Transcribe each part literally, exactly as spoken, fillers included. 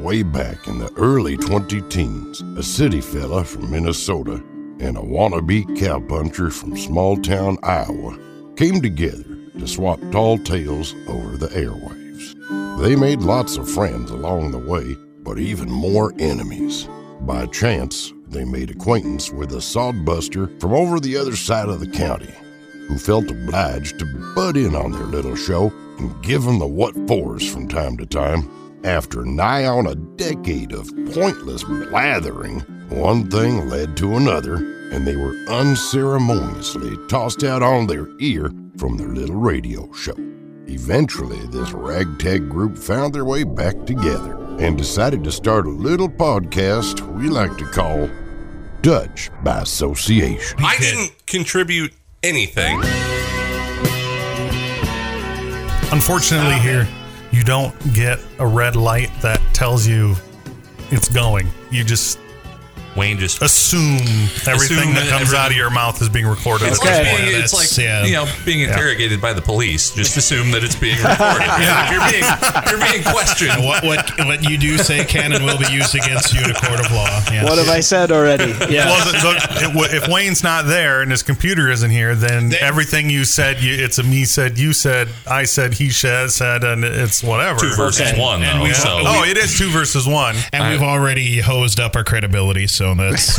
way back in the early twenty-teens, a city fella from Minnesota and a wannabe cowpuncher from small-town Iowa came together to swap tall tales over the airwaves. They made lots of friends along the way, but even more enemies. By chance, they made acquaintance with a sodbuster from over the other side of the county, who felt obliged to butt in on their little show and give them the what-fors from time to time. After nigh on a decade of pointless blathering, one thing led to another, and they were unceremoniously tossed out on their ear from their little radio show. Eventually, this ragtag group found their way back together and decided to start a little podcast we like to call Dutch by Association. I didn't contribute anything. Unfortunately, here, you don't get a red light that tells you it's going. You just Wayne just assume everything assume that comes everything. out of your mouth is being recorded. It's, at like, this being, point. it's That's- like yeah. you know being interrogated by the police. Just assume that it's being recorded. yeah. If you're being you're being questioned. What what what you do say can and will be used against you in a court of law. Yes. What have I said already? Yeah. Well, the, the, if Wayne's not there and his computer isn't here, then They- everything you said, you, it's a me said, you said, I said, he said, said, and it's whatever. Two versus Okay. one, And though. we- So Oh, it is two versus one. And we've already hosed up our credibility, so that's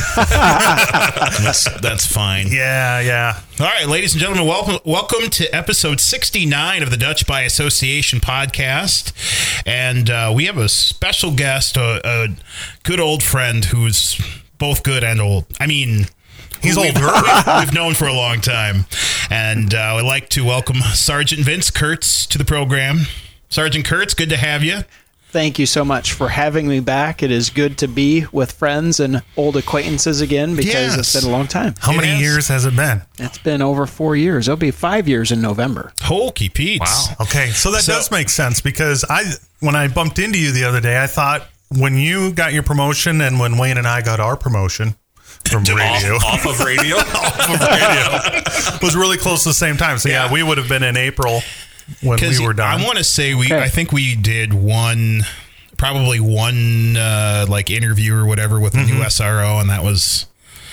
that's, that's fine. Yeah, yeah. All right, ladies and gentlemen, welcome welcome to episode sixty-nine of the Dutch by Association podcast. And uh, we have a special guest, a, a good old friend who's both good and old. I mean, He's we've, older. We've, we've known for a long time. And uh, I'd like to welcome Sergeant Vince Kurtz to the program. Sergeant Kurtz, good to have you. Thank you so much for having me back. It is good to be with friends and old acquaintances again because Yes. it's been a long time. How It many is. years has it been? It's been over four years. It'll be five years in November. Hokey Pete's. wow. Okay, so that So- does make sense because I, when I bumped into you the other day, I thought when you got your promotion and when Wayne and I got our promotion from radio, Off, off of radio. off of radio, was really close to the same time. So yeah, Yeah. we would have been in April when we were done. I want to say we. Okay. I think we did one, probably one uh, like interview or whatever with the Mm-hmm. new S R O, and that was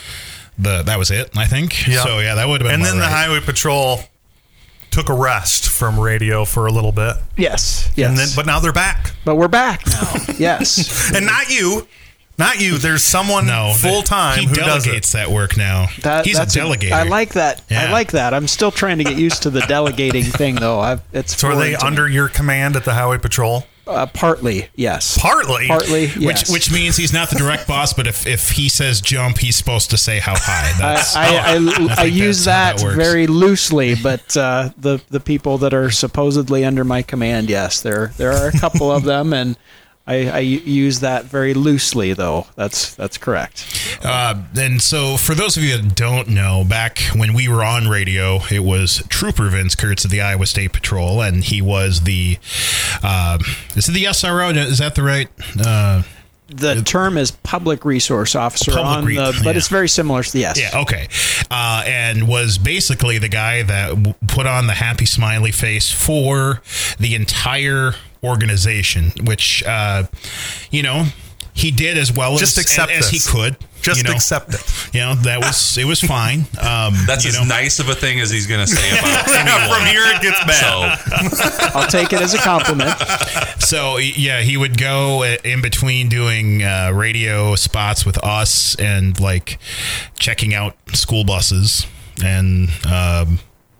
the that was it. I think. Yeah. So yeah, that would have been. and about then the right. Highway Patrol took a rest from radio for a little bit, Yes, yes. and then but now they're back, but we're back now. Yes. and not you, not you. There's someone no full time He who does delegates it. that work now. That- He's a that's delegator. I like that. Yeah. I like that. I'm still trying to get used to the delegating thing, though. I've, it's So are they foreign to me. under your command at the Highway Patrol? Uh, partly, yes. Partly. Partly, yes. Which which means he's not the direct boss, but if, if he says jump, he's supposed to say how high. That's, I, I, I, I, think use that's how that, that works. very loosely, but uh, the the people that are supposedly under my command, yes, there there are a couple of them, and I, I use that very loosely, though. That's that's correct. Uh, and so, for those of you that don't know, back when we were on radio, it was Trooper Vince Kurtz of the Iowa State Patrol, and he was the, uh, is it the S R O? Is that the right? Uh, The term is public resource officer, Public on re- the, but yeah. it's very similar to the yes. yeah, okay. Uh, and was basically the guy that w- put on the happy smiley face for the entire organization, which, uh, you know, he did as well Just as, accept as he this. could. Just you know? accept it. You know, that was, it was fine. Um, That's you as know. nice of a thing as he's going to say about anyone. From here it gets bad. So I'll take it as a compliment. So yeah, he would go in between doing uh, radio spots with us and like checking out school buses and um,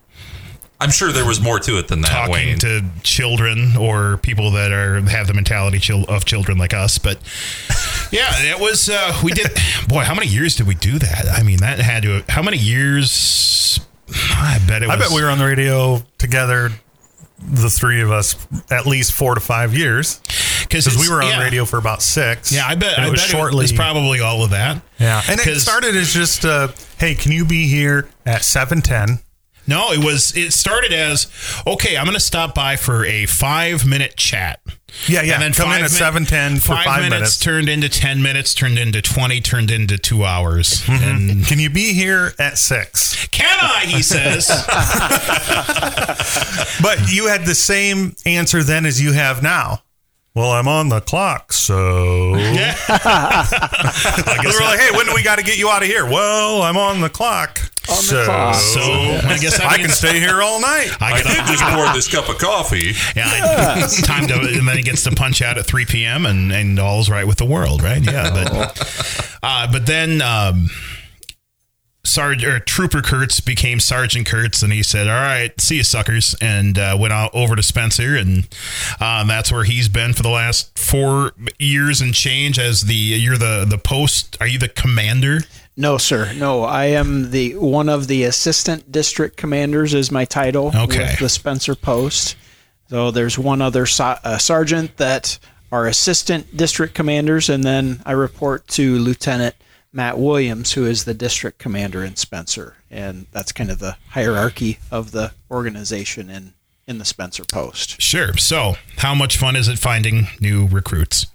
I'm sure there was more to it than that, talking Wayne. to children or people that are have the mentality chil- of children like us. But yeah, it was uh, we did. Boy, how many years did we do that? I mean, that had to. How many years? I bet it was. I bet we were on the radio together, the three of us, at least four to five years. Because we were on yeah. radio for about six. Yeah, I bet. And I it was bet shortly. it was probably all of that. Yeah, and it 'Cause- started as just, uh, hey, can you be here at seven ten? No, it was. It started as okay. I'm going to stop by for a five minute chat. Yeah, yeah. And then Come in five at min- seven ten for five, five minutes, minutes. turned into ten minutes, turned into twenty, turned into two hours. Mm-hmm. And Can you be here at six? can I? He says. But you had the same answer then as you have now. Well, I'm on the clock, so. Yeah. I guess we're like, hey, when do we got to get you out of here? Well, I'm on the clock. On the so, clock. So I guess that I means- can stay here all night. I, I did got just pour this cup of coffee. Yeah, I, it's time to, and then he gets to punch out at three p.m. and and all's right with the world, right? Yeah, but uh, but then um, Sarge or Trooper Kurtz became Sergeant Kurtz, and he said, "All right, see you, suckers," and uh, went out over to Spencer, and um, that's where he's been for the last four years and change. As the you're the the post, are you the commander? No, sir. No, I am the one of the assistant district commanders is my title Okay. with the Spencer Post. So there's one other so- uh, sergeant that are assistant district commanders, and then I report to Lieutenant Matt Williams, who is the district commander in Spencer, and that's kind of the hierarchy of the organization in, in the Spencer Post. Sure. So, how much fun is it finding new recruits?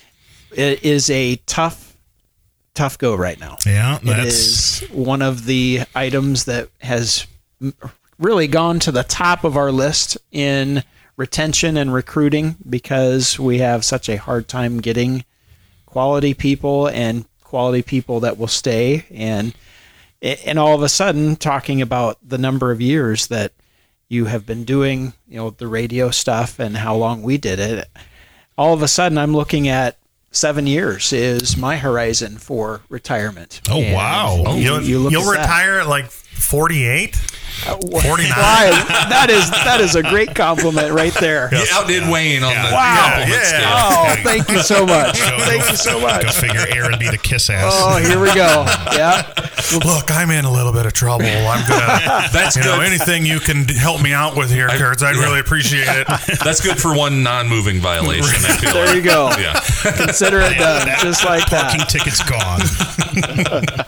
It is a tough tough go right now. Yeah, It that's is one of the items that has m- really gone to the top of our list in retention and recruiting because we have such a hard time getting quality people and quality people that will stay. And and all of a sudden, talking about the number of years that you have been doing, you know, the radio stuff and how long we did it, all of a sudden I'm looking at seven years is my horizon for retirement. Oh, And wow. You, You'll, you look you'll at that. retire at like forty-eight? forty-nine? Why? That is that is a great compliment right there. You outdid Wayne on Yeah. the Wow. compliment Yeah. scale. Oh, thank you so much. Go- Thank go- you so Go much. figure Aaron be the kiss ass. Oh, here we go. Yeah. Look, I'm in a little bit of trouble. I'm gonna, That's you know, good. anything you can help me out with here, Kurtz, I'd yeah. really appreciate it. That's good for one non-moving violation. I feel There like. you go. Yeah. Consider it done, just like Parking that. ticket's gone.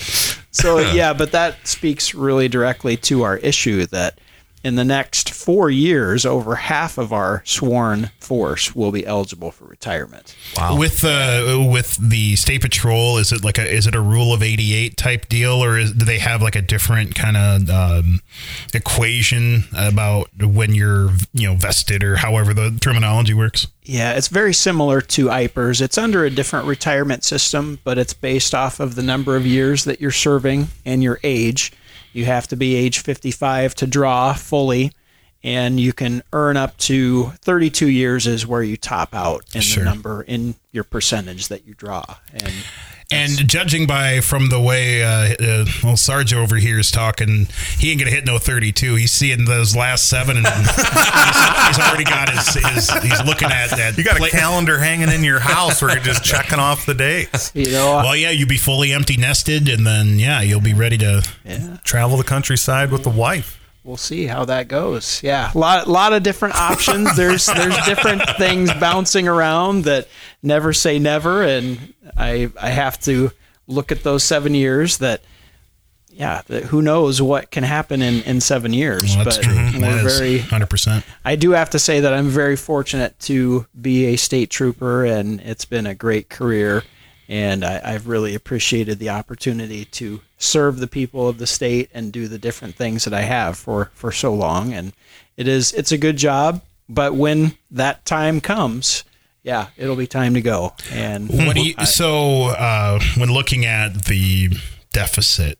So yeah, but that speaks really directly to our issue that in the next four years, over half of our sworn force will be eligible for retirement. With uh, with the state patrol, is it like a is it a rule of eighty-eight type deal, or is, do they have like a different kind of um, equation about when you're you know vested or however the terminology works? Yeah, it's very similar to I P E R S. It's under a different retirement system, but it's based off of the number of years that you're serving and your age. You have to be age fifty-five to draw fully, and you can earn up to thirty-two years is where you top out in Sure. the number in your percentage that you draw. And And judging by from the way uh, uh, well Sarge over here is talking, he ain't gonna hit no thirty-two. He's seeing those last seven, and he's, he's already got his, his. He's looking at that. You got a play- calendar hanging in your house where you're just checking off the dates. you know, Well, yeah, you'll be fully empty nested, and then yeah, you'll be ready to. yeah, Travel the countryside with the wife. we'll see how that goes. Yeah, a lot, lot of different options. There's there's different things bouncing around that never say never, and I I have to look at those seven years. That yeah, that who knows what can happen in, in seven years. Well, that's but true. we're That is very. one hundred percent. I do have to say that I'm very fortunate to be a state trooper, and it's been a great career. And I, I've really appreciated the opportunity to serve the people of the state and do the different things that I have for, for so long. And it is it's a good job, but when that time comes, yeah, it'll be time to go. And What do you, I- so uh, when looking at the deficit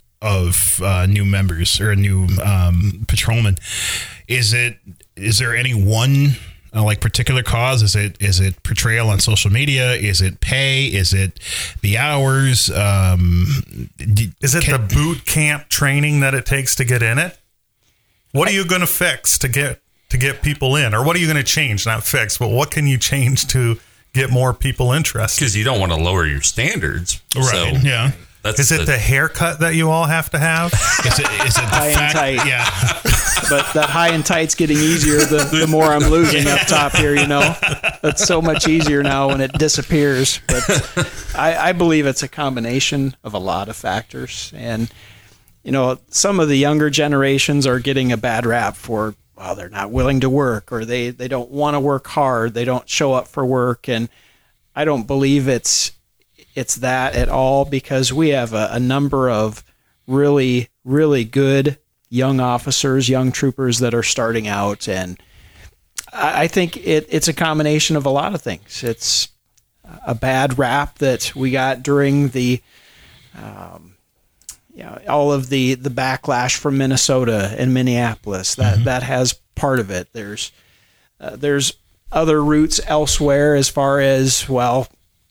of uh, new members or new um, patrolmen, is it is there any one uh, like particular cause? Is it is it portrayal on social media? Is it pay? Is it the hours? Um, d- Is it can- the boot camp training that it takes to get in it? What are you going to fix to get to get people in, or what are you going to change? Not fix, but what can you change to get more people interested? Because you don't want to lower your standards. right? So yeah. that's Is it the haircut that you all have to have? Is it is it the High and fact? tight. Yeah. but that high and tight's getting easier the, the more I'm losing up top here, you know. That's so much easier now when it disappears. But I, I believe it's a combination of a lot of factors. And, you know, some of the younger generations are getting a bad rap for, well, they're not willing to work, or they, they don't want to work hard. They don't show up for work. And I don't believe it's it's that at all, because we have a, a number of really, really good young officers, young troopers that are starting out, and I I think it, it's a combination of a lot of things. It's a bad rap that we got during the, um, you know, all of the, the backlash from Minnesota and Minneapolis. That mm-hmm. that has part of it. There's uh, there's other roots elsewhere as far as, well,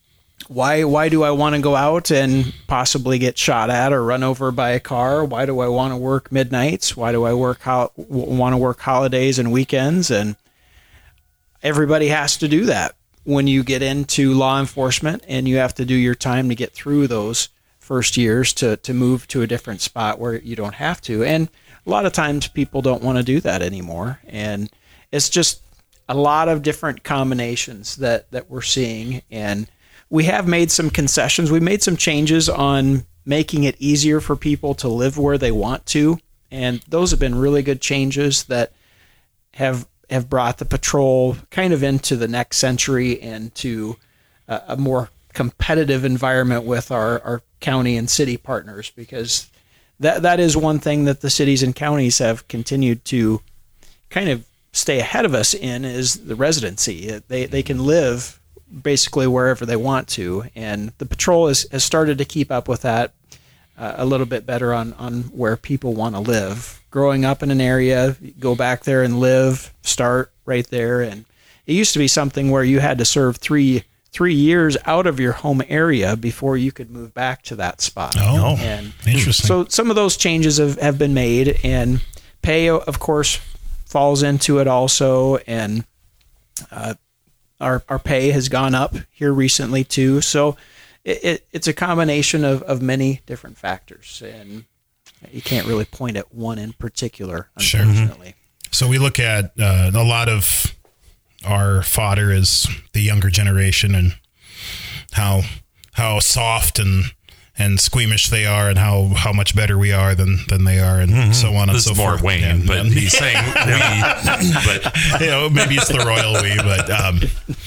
why why do I want to go out and possibly get shot at or run over by a car? Why do I want to work midnights? Why do I work ho- want to work holidays and weekends? And everybody has to do that when you get into law enforcement, and you have to do your time to get through those first years to, to move to a different spot where you don't have to. And a lot of times people don't want to do that anymore. And it's just a lot of different combinations that, that we're seeing. And we have made some concessions. We made some changes on making it easier for people to live where they want to. And those have been really good changes that have have brought the patrol kind of into the next century and to a, a more competitive environment with our, our county and city partners, because that that is one thing that the cities and counties have continued to kind of stay ahead of us in, is the residency. They they can live basically wherever they want to, and the patrol has, has started to keep up with that uh, a little bit better on, on where people want to live. Growing up in an area, go back there and live, start right there. And it used to be something where you had to serve three three years out of your home area before you could move back to that spot. Oh, and interesting. So some of those changes have, have been made, and pay, of course, falls into it also. And uh, our our pay has gone up here recently too. So it, it, it's a combination of, of many different factors, and you can't really point at one in particular, unfortunately. Sure. So we look at uh, a lot of our fodder is the younger generation, and how how soft and and squeamish they are, and how, how much better we are than, than they are, and mm-hmm. so on this and so is more forth. Wayne, yeah, but yeah. he's saying we, but you know, maybe it's the royal we, but um,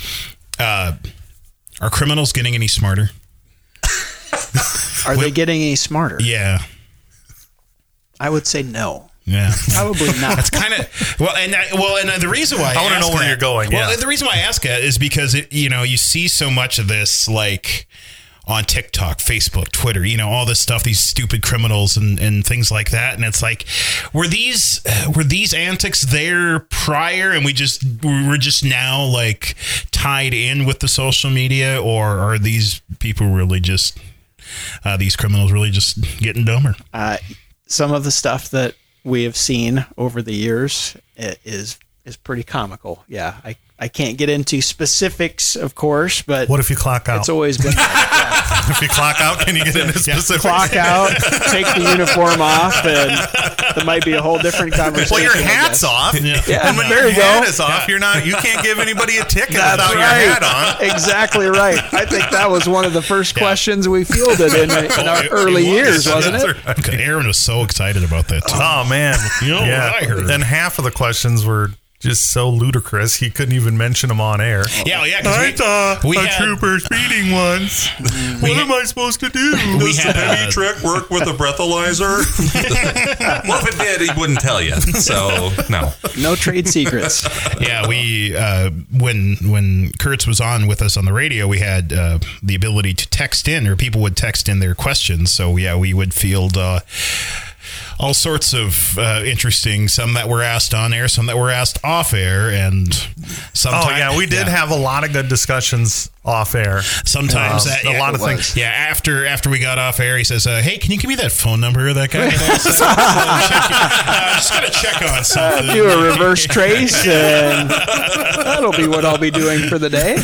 uh, are criminals getting any smarter? Are they getting any smarter? Yeah. I would say no. Yeah, probably not. That's kind of well, and I, well, and the reason why I, I want to know where that, you're going. Well, Yeah. the reason why I ask that is because it, you know, you see so much of this, like on TikTok, Facebook, Twitter, you know, all this stuff, these stupid criminals and, and things like that, and it's like, were these were these antics there prior, and we just we're just now like tied in with the social media, or are these people really just uh, these criminals really just getting dumber? Uh, some of the stuff that we have seen over the years is is pretty comical. Yeah, I, I can't get into specifics, of course, but What if you clock out? it's always been yeah. If you clock out, can you get into specifics? Clock out, take the uniform off, and that might be a whole different conversation. Well, your I hat's guess. off. Yeah. Yeah, And when there your you go. hat is off, you're not. You can't give anybody a ticket That's without right. your hat on. Exactly right. I think that was one of the first questions we fielded in, in our It- early it was. years, wasn't it? That's right. Okay, Aaron was so excited about that too. Oh man, You know yeah. what I heard? And half of the questions were just so ludicrous he couldn't even mention them on air. Yeah, yeah. 'cause I we- saw we a had- trooper speeding once. What am I supposed to do? We had uh, trick work with a breathalyzer? Well, if it did, he wouldn't tell you. So no. No trade secrets. yeah, we uh, when when Kurtz was on with us on the radio, we had uh, the ability to text in, or people would text in their questions. So yeah, we would field uh, all sorts of uh, interesting, some that were asked on air, some that were asked off air, and sometimes Oh yeah, we did yeah. have a lot of good discussions off air. Sometimes Um, that, a yeah, lot of it things. was. Yeah, after after we got off air, he says, uh, "Hey, can you give me that phone number of that guy?" uh, just gotta check on something. Do a reverse trace, and that'll be what I'll be doing for the day.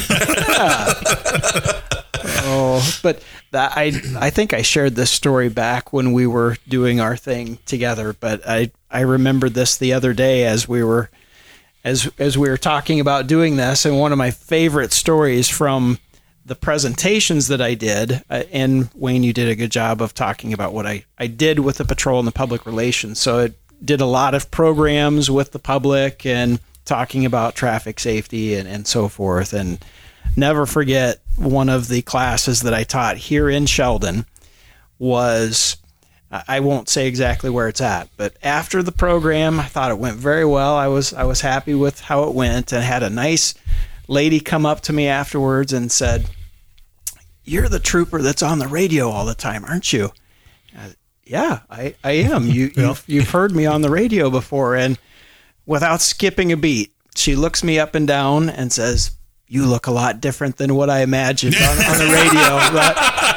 Yeah. Oh, but that, I I think I shared this story back when we were doing our thing together. But I I remembered this the other day as we were as as we were talking about doing this, and one of my favorite stories from the presentations that I did, uh, and Wayne, you did a good job of talking about what I, I did with the patrol and the public relations. So it did a lot of programs with the public and talking about traffic safety and, and so forth. And never forget, one of the classes that I taught here in Sheldon was I I won't say exactly where it's at, but after the program, I thought it went very well. I was I was happy with how it went, and had a nice lady come up to me afterwards and said, "You're the trooper that's on the radio all the time, aren't you?" I, yeah, I, I am. You you've, you've heard me on the radio before. And without skipping a beat, she looks me up and down and says, "You look a lot different than what I imagined on, on the radio." But,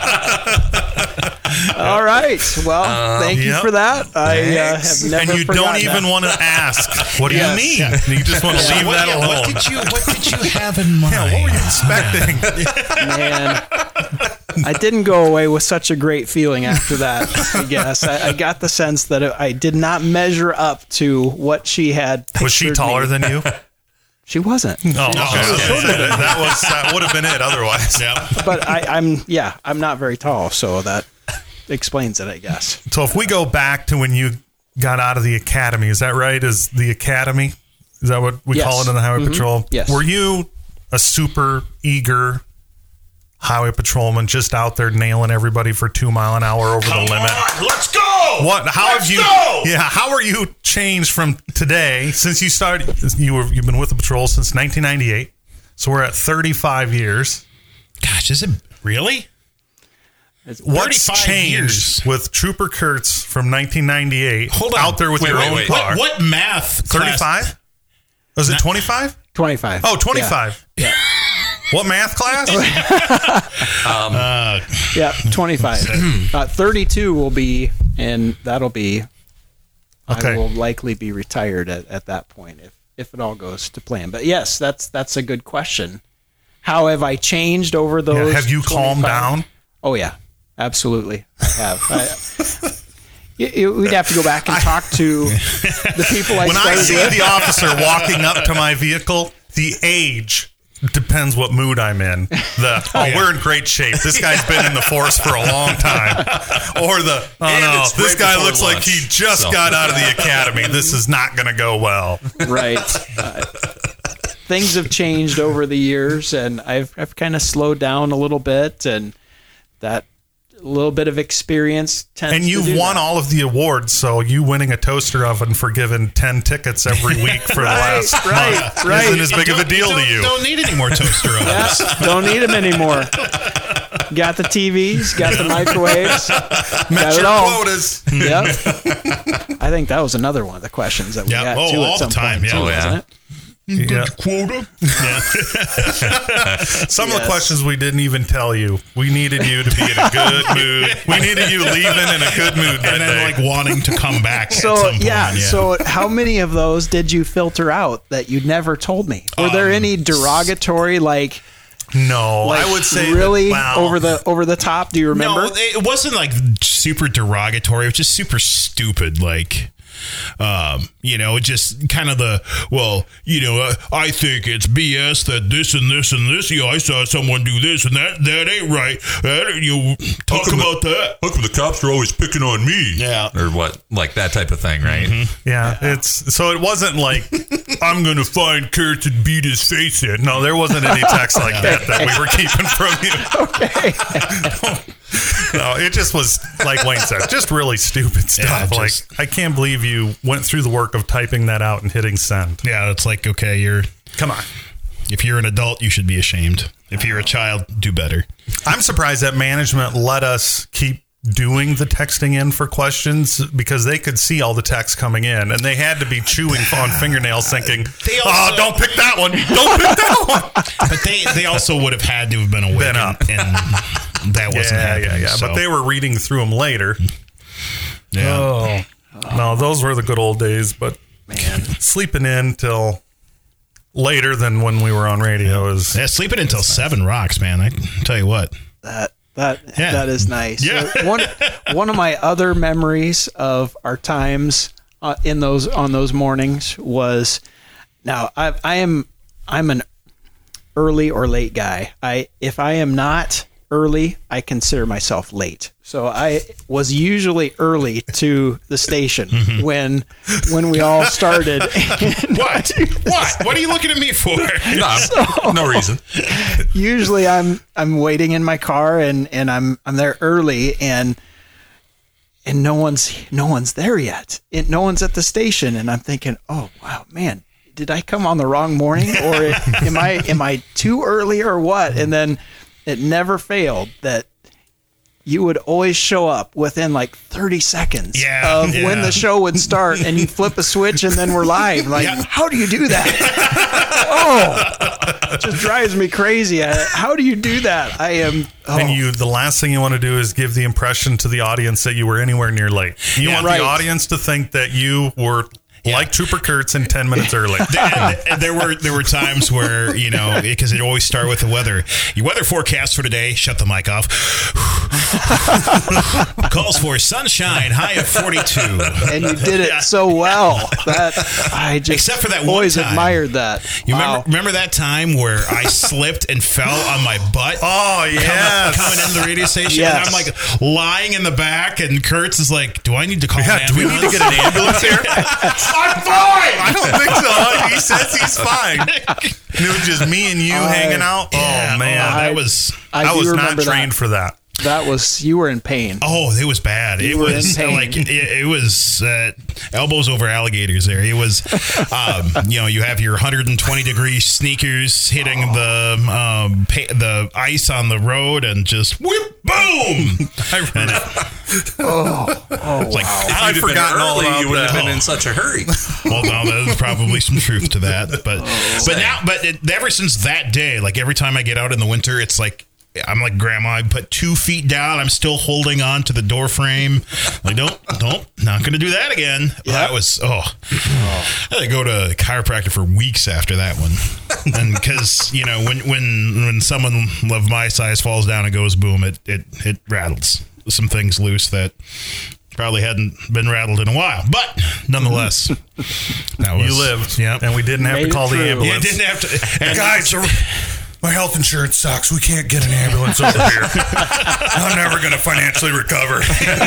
all right. Well, uh, thank you yep. for that. I uh, have never And you don't even that. want to ask, what do Yes. you mean? You just want to So leave what, that yeah, alone. what did you What did you have in mind? Yeah, what were you expecting? Man, I didn't go away with such a great feeling after that, I guess. I, I got the sense that I did not measure up to what she had Was she pictured taller me. than you? She wasn't. Oh, okay. No. okay. That was that would have been it otherwise. Yeah. But I, I'm, yeah, I'm not very tall, so that explains it, I guess. So if we go back to when you got out of the academy, is that right? Is the academy? Is that what we Yes. call it in the Highway Mhm. Patrol? Yes. Were you a super eager highway patrolman just out there nailing everybody for two mile an hour over Come the limit? on, let's go. What? How Let's have you? go! Yeah. How are you changed from today since you started? You were you've been with the patrol since nineteen ninety-eight, so we're at thirty-five years. Gosh, is it really? What's thirty-five changed years. with Trooper Kurtz from nineteen ninety-eight? Hold on. Out there with Wait, your wait, own wait. car. What, what math? class- thirty-five? Was it twenty-five? twenty-five. Oh, twenty-five. Yeah. What math class? Uh, Yeah, twenty-five. uh, thirty-two will be, and that'll be, Okay. I will likely be retired at, at that point if, if it all goes to plan. But yes, that's that's a good question. How have I changed over Yeah, those? have you calmed twenty-five? down? Oh, yeah, absolutely. I have. I, you- you- we'd have to go back and talk to the people I When I started see with. the officer walking up to my vehicle, the age depends what mood I'm in. The oh, we're in great shape. This guy's been in the force for a long time. Or the oh And no, it's this right guy before looks like lunch, he just so. got out of the academy. This is not going to go well. Right. Uh, things have changed over the years, and I've I've kind of slowed down a little bit, and that little bit of experience tends And to you've do won that. all of the awards, so you winning a toaster oven for giving ten tickets every week for the Right, last right, month right. isn't as big of a don't- deal don't, to you. Don't need any more toaster ovens. Yeah, don't need them anymore. Got the T Vs, got the microwaves, Met got it your all. quotas. Yep. I think that was another one of the questions that we Yeah. got Oh, to all at the some time. point, Yeah. too, Oh, yeah. wasn't it? Yeah. Quota. Yeah. Some of the Yes. questions we didn't even tell you. We needed you to be in a good mood. We needed you leaving in a good mood that And then day. like wanting to come back. at So some point. yeah, so how many of those did you filter out that you never told me? Were there Um, any derogatory, like, no, like I would say really that, wow. over the over the top? Do you remember? No, it wasn't like super derogatory. It was just super stupid. Like, um, you know, just kind of the, well, you know, uh, I think it's B S that this and this and this. You know, I saw someone do this and that. That ain't right. That ain't, you talk come about that. How come the cops are always picking on me? Yeah. Or what? Like that type of thing, right? Yeah, it's so it wasn't like I'm gonna find Kurtz and beat his face in. No, there wasn't any text like that that we were keeping from you. No, it just was like Wayne said, just really stupid stuff. Yeah, like just- I can't believe you went through the work of typing that out and hitting send. Yeah, it's like, okay, you're, Come on. if you're an adult, you should be ashamed. If you're a child, do better. I'm surprised that management let us keep doing the texting in for questions because they could see all the texts coming in and they had to be chewing on fingernails thinking, They oh, also- don't pick that one. Don't pick that one. But they, they also would have had to have been awake. Been up. And, and that wasn't Yeah, happening. yeah, yeah. so, But they were reading through them later. yeah. Oh, no, those were the good old days. But Man. sleeping in till later than when we were on radio is Yeah, sleeping until seven rocks, man. I tell you what. That that Yeah. that is nice. Yeah. Uh, one one of my other memories of our times uh, in those on those mornings was now I I am I'm an early or late guy. I if I am not early, I consider myself late. So I was usually early to the station Mm-hmm. when when we all started. What? What? What are you looking at me for? No, no reason. Usually I'm I'm waiting in my car and and I'm I'm there early and and no one's no one's there yet. It, no one's at the station, and I'm thinking, oh wow, man, did I come on the wrong morning, or am I am I too early, or what? And then it never failed that you would always show up within like thirty seconds yeah, of yeah. when the show would start, and you flip a switch, and then we're live. Like, Yeah. how do you do that? Oh, it just drives me crazy. I, how do you do that? I am. Oh. And you, the last thing you want to do is give the impression to the audience that you were anywhere near late. You Yeah, want right. the audience to think that you were like Trooper Kurtz in ten minutes early. And, and there were there were times where, you know, because it always start with the weather. Your weather forecast for today. Shut the mic off. Calls for sunshine, high of forty-two. And you did it so well that I just Except for that one always time. admired that. You Wow. remember remember that time where I slipped and fell on my butt? Oh, yes. Coming, coming into the radio station, Yes. and I'm like lying in the back, and Kurtz is like, "Do I need to call Yeah, an do we ambulance? need to get an ambulance here? I'm fine. I don't think so. He says he's fine. And it was just me and you I- hanging out. Yeah, Oh man, that was I, I do was not remember trained that. for that. That was you were in pain. oh, it was bad. You it were was in pain. like it, it was uh, elbows over alligators. There, it was. Um, you know, you have your one hundred twenty degree sneakers hitting Oh. the um, pa- the ice on the road, and just whip, boom. I And it, Oh, it's like, If I'd you'd have been forgotten all early, about you would have that. been in such a hurry. well, no, there's probably some truth to that, but Oh. but now, but it, ever since that day, like every time I get out in the winter, it's like I'm like grandma. I put two feet down. I'm still holding on to the door frame. Like, don't, don't, not going to do that again. Yeah. That was oh, I had to go to a chiropractor for weeks after that one, and because you know when when when someone of my size falls down and goes boom, it it it rattles some things loose that probably hadn't been rattled in a while, but nonetheless, that was, You lived, yeah, and we didn't have Made to it call the through. yeah, ambulance. didn't have to. And Guys, my health insurance sucks. We can't get an ambulance over here. I'm never going to financially recover.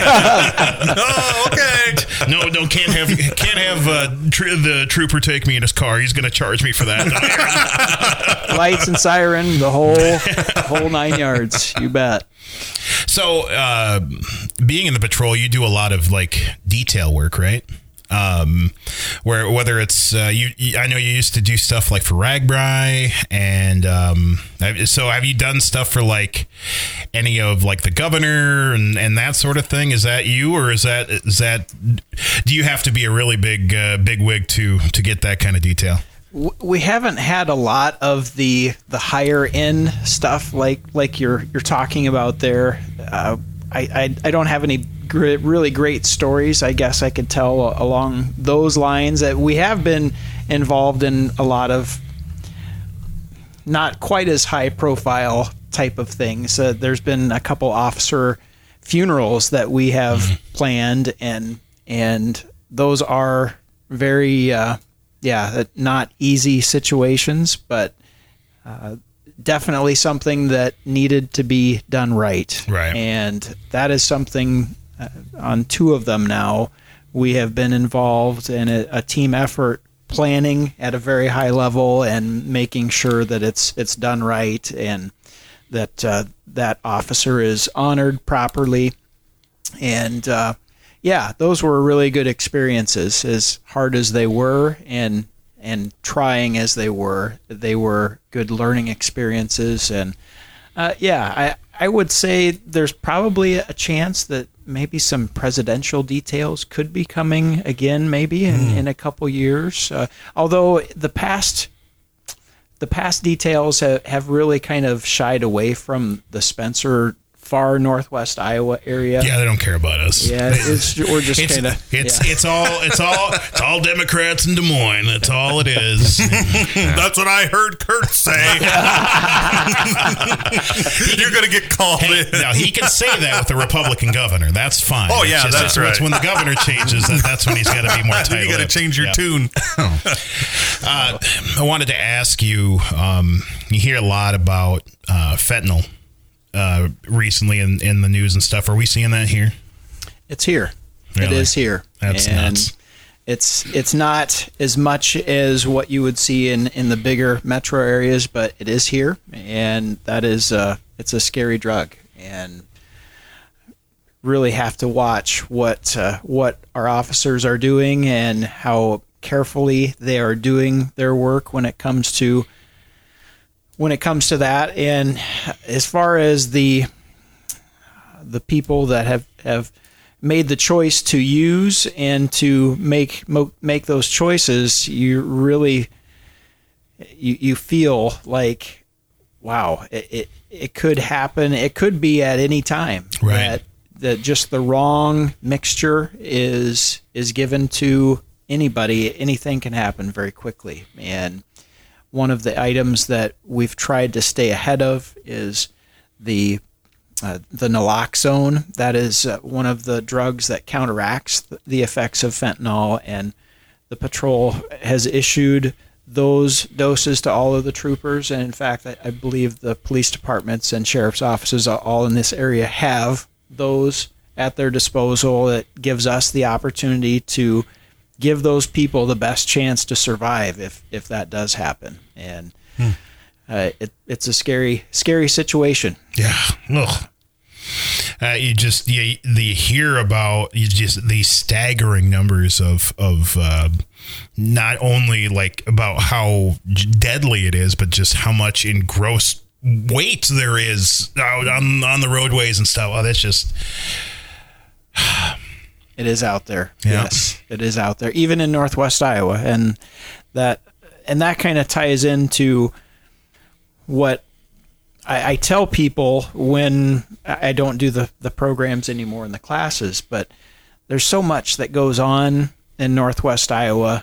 Oh, okay. no, no, can't have can't have uh, tr- the trooper take me in his car. He's going to charge me for that. lights and siren, the whole whole nine yards. You bet. So, uh, being in the patrol, you do a lot of like detail work, right? Um, where whether it's uh, you, you, I know you used to do stuff like for RAGBRAI, and um, so have you done stuff for like any of like the governor and, and that sort of thing? Is that you, or is that is that do you have to be a really big uh, big wig to to get that kind of detail? W- We haven't had a lot of the the higher end stuff like like you're you're talking about there. Uh, I, I I don't have any gr- really great stories. I guess I could tell along those lines. That we have been involved in a lot of not quite as high profile type of things. Uh, there's been a couple officer funerals that we have mm-hmm. planned, and and those are very. Uh, Yeah, not easy situations, but uh, definitely something that needed to be done right. Right. And that is something uh, on two of them now. We have been involved in a, a team effort planning at a very high level and making sure that it's it's done right and that uh, that officer is honored properly. And uh, yeah, those were really good experiences, as hard as they were and and trying as they were. They were good learning experiences. And uh, yeah, I, I would say there's probably a chance that maybe some presidential details could be coming again, maybe in, mm. in a couple years. Uh, although the past the past details have, have really kind of shied away from the Spencer, far northwest Iowa area. Yeah, they don't care about us. Yeah, it's, we're just It's kind of. it's yeah. it's all it's all it's all Democrats in Des Moines. That's all it is. That's what I heard Kurt say. You're going to get called Hey, in. now he can say that with a Republican governor. That's fine. Oh, It's yeah, just- that's it's right. when the governor changes, that, that's when he's got to be more tight. You got to change your tune. Uh, I wanted to ask you. Um, you hear a lot about uh, fentanyl uh, recently in, in the news and stuff. Are we seeing that here? It's here. It Really? is here. That's and nuts. It's it's not as much as what you would see in, in the bigger metro areas, but it is here, and that is uh, it's a scary drug. And really have to watch what uh, what our officers are doing and how carefully they are doing their work when it comes to when it comes to that. And as far as the the people that have, have made the choice to use and to make make those choices, you really you you feel like, wow, it, it it could happen. It could be at any time. Right. That that just the wrong mixture is is given to anybody. Anything can happen very quickly. And one of the items that we've tried to stay ahead of is the Uh, the naloxone. That is uh, one of the drugs that counteracts th- the effects of fentanyl, and the patrol has issued those doses to all of the troopers. And in fact, I, I believe the police departments and sheriff's offices all in this area have those at their disposal. That gives us the opportunity to give those people the best chance to survive if, if that does happen. And hmm. Uh, it, it's a scary, scary situation. Yeah. Ugh. Uh, you just you, you hear about you just these staggering numbers of of uh, not only like about how deadly it is, but just how much in gross weight there is out on on the roadways and stuff. Oh, that's just. It is out there. Yeah. Yes, it is out there, even in Northwest Iowa, and that and that kind of ties into what I, I tell people when I don't do the, the programs anymore in the classes, but there's so much that goes on in Northwest Iowa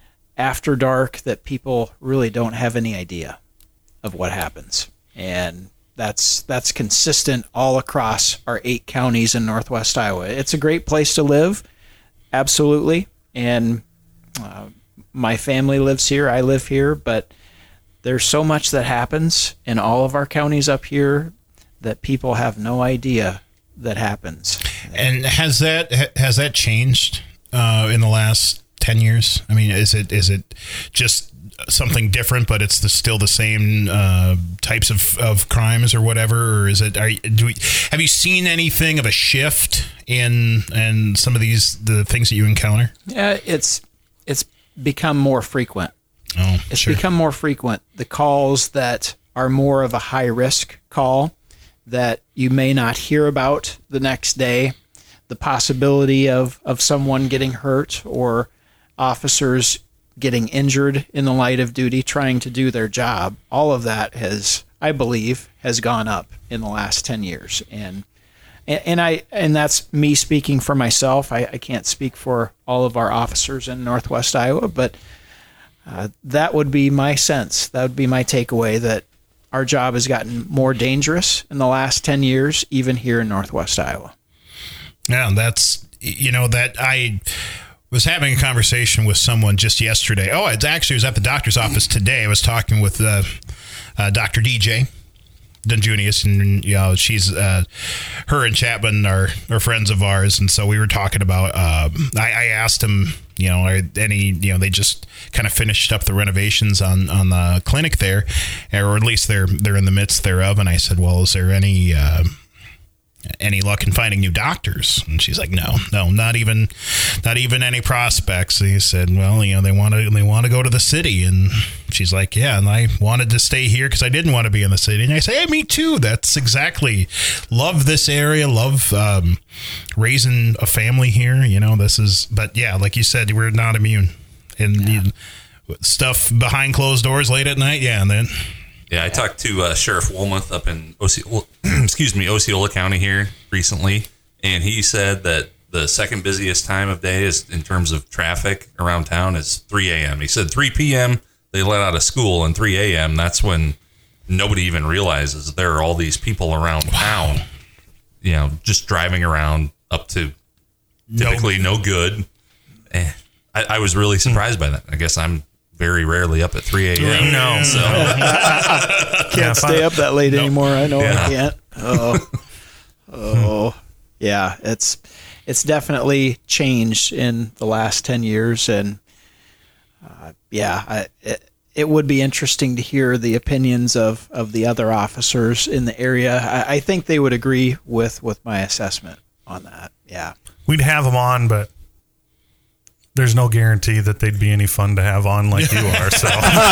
after dark that people really don't have any idea of what happens. And that's that's consistent all across our eight counties in Northwest Iowa. It's a great place to live, absolutely. And uh, my family lives here, I live here, but there's so much that happens in all of our counties up here that people have no idea that happens. And has that has that changed uh, in the last ten years? I mean, is it is it just something different, but it's the, still the same uh, types of, of crimes or whatever, or is it? Are do we have you seen anything of a shift in in some of these the things that you encounter? Yeah, it's it's become more frequent. Oh, it's sure. become more frequent. The calls that are more of a high risk call that you may not hear about the next day, the possibility of, of someone getting hurt or officers getting injured in the light of duty trying to do their job, all of that has, I believe, has gone up in the last ten years. And and I and that's me speaking for myself. I, I can't speak for all of our officers in Northwest Iowa, but Uh, that would be my sense. That would be my takeaway, that our job has gotten more dangerous in the last ten years, even here in Northwest Iowa. Yeah, that's, you know, that I was having a conversation with someone just yesterday. Oh, it actually was at the doctor's office today. I was talking with uh, uh, Doctor D J Dunjunius, and you know, she's uh, her and Chapman are, are friends of ours, and so we were talking about. Uh, I, I asked him, you know, are any, you know, they just kind of finished up the renovations on, on the clinic there, or at least they're they're in the midst thereof. And I said, well, is there any uh, any luck in finding new doctors? And she's like, no, no, not even not even any prospects. And he said, well, you know, they want to they want to go to the city. And she's like, yeah, and I wanted to stay here because I didn't want to be in the city. And I say, hey, me too. That's exactly, love this area, love um, raising a family here. You know, this is, but yeah, like you said, we're not immune. And yeah. you, stuff behind closed doors late at night, yeah, and then. Yeah, I talked to uh, Sheriff Woolmuth up in Osceola, excuse me, Osceola County here recently, and he said that the second busiest time of day is in terms of traffic around town is three a.m. He said three p.m. they let out of school, and three a.m. that's when nobody even realizes there are all these people around wow. town, you know, just driving around up to typically no, no good. Eh, I, I was really surprised by that. I guess I'm very rarely up at three a.m. No. So. Can't yeah, stay up that late nope. anymore. I know yeah. I can't. Oh, oh, yeah. It's it's definitely changed in the last ten years, and uh, yeah, I, it, it would be interesting to hear the opinions of, of the other officers in the area. I, I think they would agree with, with my assessment. on that. Yeah. We'd have them on, but there's no guarantee that they'd be any fun to have on like you are. So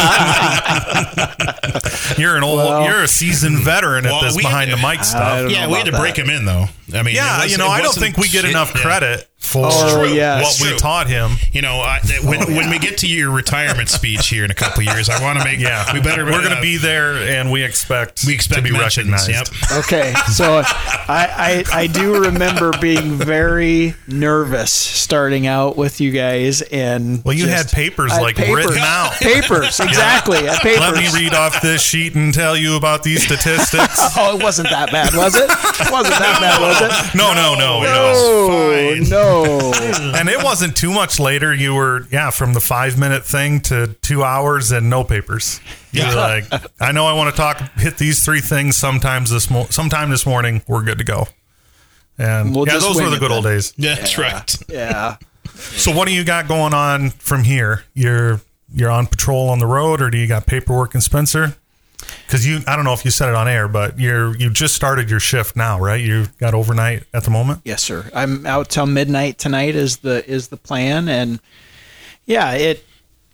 you're an old, Well, you're a seasoned veteran at well, this we- behind the mic I stuff. don't Yeah, know we had to about break that. him in, though. I mean, Yeah, it was- you know, it I don't wasn't think we get shit, enough yeah. credit for Oh, yes. what we True. taught him. You know, I, when when we get to your retirement speech here in a couple years, I want to make. Yeah, we better. We're going uh, to be there, and we expect We expect to be mentions, recognized. Yep. Okay, so I, I I do remember being very nervous starting out with you guys, and Well, you just- had papers I had like papers. written out. Papers, exactly. I had papers. Let me read off this sheet and tell you about these statistics. Oh, it wasn't that bad, was it? It wasn't that bad, was it? No, no, no, no. No, fine. no. And it wasn't too much later. You were, yeah, from the five minute thing to two hours and no papers. You were like, I know I want to talk, hit these three things sometimes this mo- sometime this morning. We're good to go. And We'll yeah, just those were wing the it good old then. days. Yeah, that's right. Yeah. So what do you got going on from here? You're you're on patrol on the road, or do you got paperwork in Spencer? Because you, I don't know if you said it on air, but you're you just started your shift now, right? You got overnight at the moment. Yes, sir. I'm out till midnight tonight is the is the plan, and yeah, it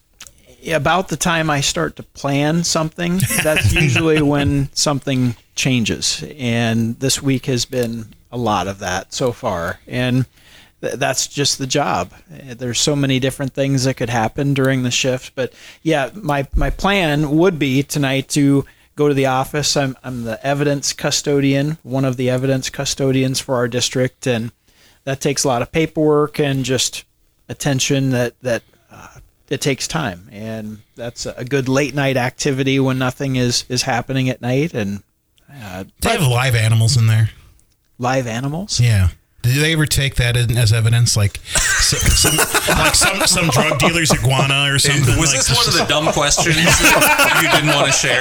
about the time I start to plan something, that's usually when something changes, and this week has been a lot of that so far, and th- that's just the job. There's so many different things that could happen during the shift, but yeah, my my plan would be tonight to go to the office. I'm I'm the evidence custodian, one of the evidence custodians for our district, and that takes a lot of paperwork and just attention that that uh, it takes time, and that's a good late night activity when nothing is is happening at night. And uh, Do they have live animals in there? live animals. Yeah. Did they ever take that in, as evidence, like so, some, like some some drug dealer's iguana or something? Was like this one of the dumb questions that you didn't want to share?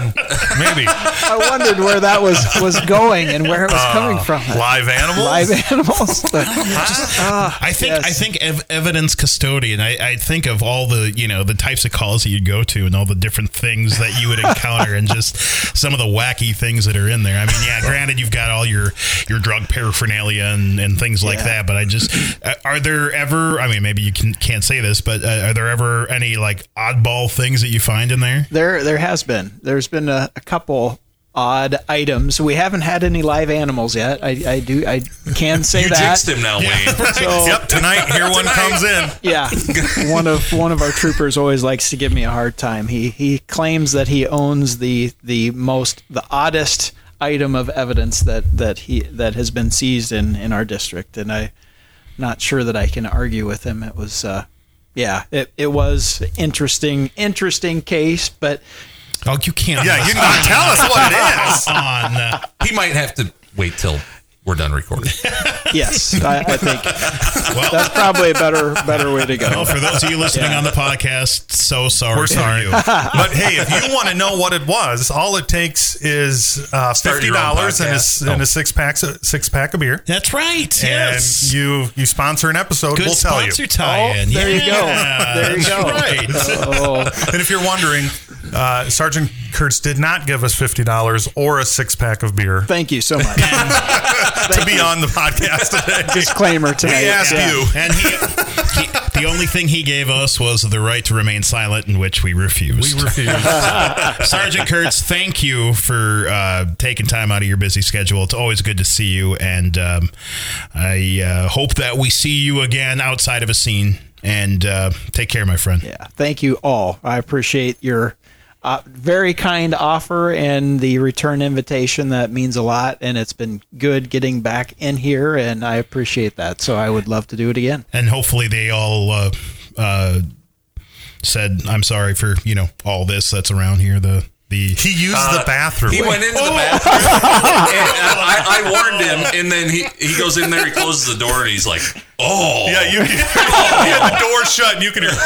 Maybe I wondered where that was was going and where it was coming from. live animals. Live animals. Just, ah, I think yes. I think ev- evidence custodian. I, I think of all the you know the types of calls that you'd go to and all the different things that you would encounter and just some of the wacky things that are in there. I mean, yeah, granted you've got all your your drug paraphernalia and, and things like Yeah. that, but I just uh, are there ever? I mean, maybe you can, can't say this, but uh, are there ever any like oddball things that you find in there? There, there has been. There's been a, a couple odd items. We haven't had any live animals yet. I, I do. I can say You that. jinxed him now, Wayne. So, Yep, tonight here one comes in. yeah, one of one of our troopers always likes to give me a hard time. He he claims that he owns the the most the oddest item of evidence that that he that has been seized in in our district, and I'm not sure that I can argue with him. It was. Uh, Yeah, it, it was interesting, interesting case, but Oh, you can't. Yeah, you can tell us what it is. on. Uh, He might have to wait till we're done recording. yes, I, I think well, that's probably a better better way to go. well, for those of you listening on the podcast, so sorry. We're for sorry. you. But hey, if you want to know what it was, all it takes is uh, Start fifty your own dollars and a, podcast. and Oh. a six pack six pack of beer. That's right. And Yes. you you sponsor an episode, Good we'll tell you. sponsor tie-in. Oh, there you go. Yeah, There you that's go. Right. Oh, And if you're wondering, uh, Sergeant Kurtz did not give us fifty dollars or a six pack of beer thank you so much. to be on the podcast today. Disclaimer tonight. We asked Yeah. you. And he, he, the only thing he gave us was the right to remain silent, in which we refused. We refuse. Sergeant Kurtz, thank you for uh, taking time out of your busy schedule. It's always good to see you, and um, I uh, hope that we see you again outside of a scene. And uh, take care, my friend. Yeah, thank you all. I appreciate your uh, very kind offer and the return invitation. That means a lot, and it's been good getting back in here, and I appreciate that. So I would love to do it again. And hopefully they all uh, uh, said, "I'm sorry for you know all this that's around here." The the He used the bathroom. He went into the bathroom, and I, I warned him, and then he, he goes in there, he closes the door, and he's like, Oh. Yeah, you, you had the door shut and you could hear,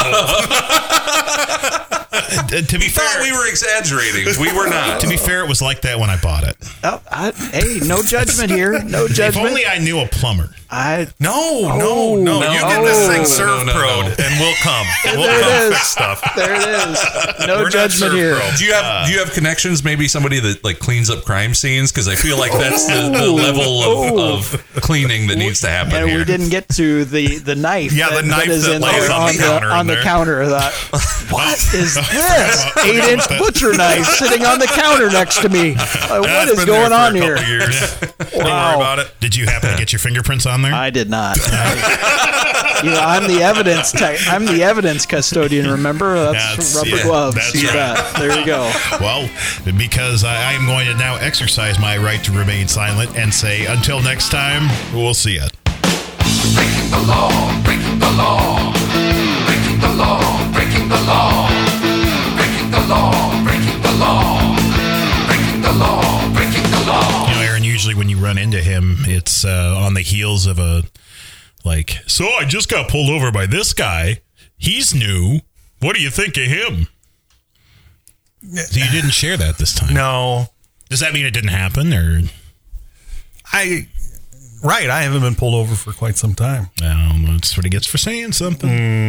oh. Uh, to be We fair, thought we were exaggerating. We were not. to be fair, it was like that when I bought it. Oh, I, hey, no judgment here. No If judgment. only I knew a plumber. I No, Oh, no, no, no. You get this thing Oh, serve no, no, pro'd no. and we'll come. We'll There it come is. fix stuff. there it is. No We're not judgment Serve here. Pro. Do you have do you have connections? Maybe somebody that like cleans up crime scenes, because I feel like that's the, the level of, of cleaning that needs to happen And here. we didn't get to the the knife. Yeah, the that, knife that is that in lays there on the counter in on the there. counter. I thought, what is this? Eight inch butcher knife sitting on the counter next to me. Like, what That's is been going there for on a here? couple years. Don't worry Wow. about it. Did you happen to get your fingerprints on there? I did not. I, you know, I'm the evidence. Tech, I'm the evidence custodian. Remember, that's, That's- rubber yeah, gloves. that's You right. bet. There you go. Well, because I, I am going to now exercise my right to remain silent and say, until next time, we'll see you. Breaking the law, breaking the law, breaking the law, breaking the law, breaking the law, breaking the law, breaking the law, breaking the law. You know, Aaron, usually when you run into him, it's uh, on the heels of a, like, so I just got pulled over by this guy. He's new. What do you think of him? So you didn't share that this time. No, Does that mean it didn't happen, or? I, right. I haven't been pulled over for quite some time. No, that's what he gets for saying something.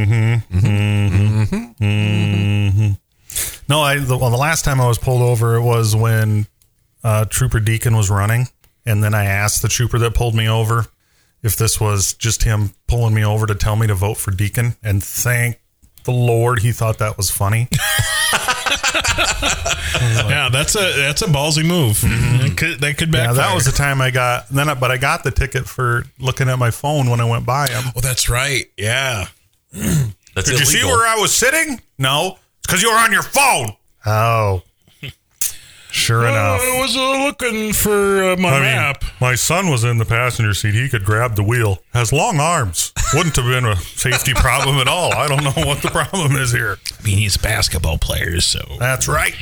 No, I, the, well, the last time I was pulled over, it was when uh, Trooper Deacon was running. And then I asked the trooper that pulled me over if this was just him pulling me over to tell me to vote for Deacon. And thank the Lord, he thought that was funny. Yeah, that's a that's a ballsy move. That could that could Yeah, backfire. that was the time I got, then I, but I got the ticket for looking at my phone when I went by him. Oh, that's right. Yeah. That's Did you see illegal. where I was sitting? No, it's because you were on your phone. Oh, sure enough. I was uh, looking for uh, my I map. mean, my son was in the passenger seat. He could grab the wheel. Has long arms. Wouldn't have been a safety problem at all. I don't know what the problem is here. I mean, he's a basketball player, so That's right.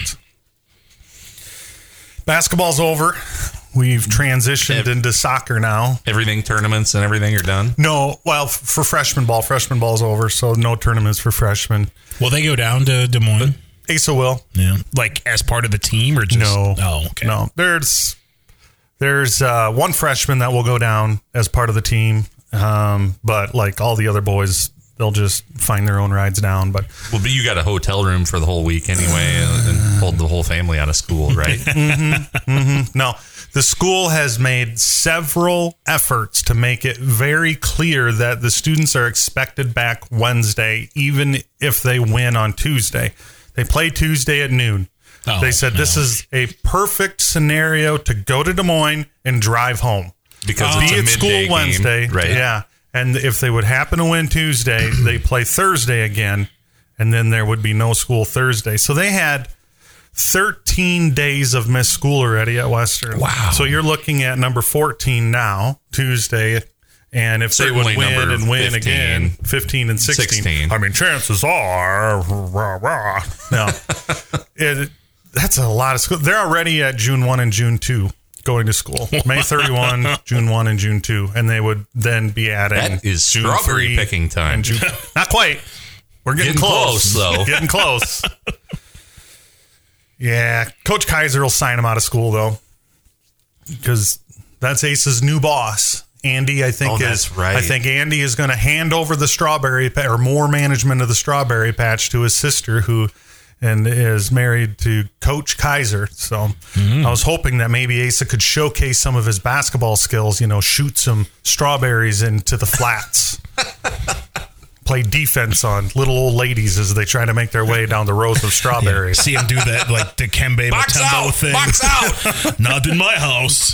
Basketball's over. We've transitioned Ev- into soccer now. Everything, tournaments and everything are done. No, well, f- for freshman ball, freshman ball's over, so no tournaments for freshmen. will they go down to Des Moines? Asa will. Yeah, like as part of the team or just No. Oh, okay. No. There's there's uh, one freshman that will go down as part of the team, um, but like all the other boys, they'll just find their own rides down. But Well, but you got a hotel room for the whole week anyway, and, and hold the whole family out of school, right? no, the school has made several efforts to make it very clear that the students are expected back Wednesday, even if they win on Tuesday. They play Tuesday at noon. Oh, they said this no. is a perfect scenario to go to Des Moines and drive home. Because Be it's a at midday school game, Wednesday, right? Yeah, and if they would happen to win Tuesday, they play Thursday again, and then there would be no school Thursday. So they had thirteen days of missed school already at Western. Wow. So you're looking at number fourteen now, Tuesday. And if Certainly they would win number and win fifteen. again, fifteen and sixteen, sixteen. I mean, chances are, rah, rah. No, it, that's a lot of school. They're already at June first and June second going to school. May thirty-first, June first, and June second. And they would then be adding That is June strawberry three picking time. and June, not quite. We're getting, Getting close. close, though. Getting close. Yeah. Coach Kaiser will sign him out of school, though, because that's Ace's new boss. Andy, I think, Oh, is that's right. I think Andy is going to hand over the strawberry pa- or more management of the strawberry patch to his sister, who and is married to Coach Kaiser. So I was hoping that maybe Asa could showcase some of his basketball skills. You know, shoot some strawberries into the flats. Play defense on little old ladies as they try to make their way down the rows of strawberries. See him do that like the Kembe Box Mutombo out! thing. Box out! Not in my house.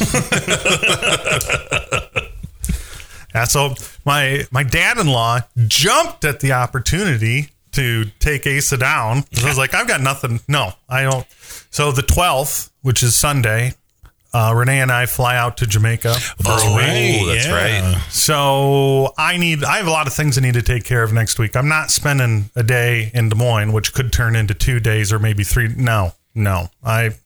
Yeah, so my my dad-in-law jumped at the opportunity to take Asa down. So I was like, I've got nothing. No, I don't. So the twelfth, which is Sunday, uh, Renee and I fly out to Jamaica. For That's a week. right. Oh, that's yeah. right. So I need. I have a lot of things I need to take care of next week. I'm not spending a day in Des Moines, which could turn into two days or maybe three. No, no. I nope.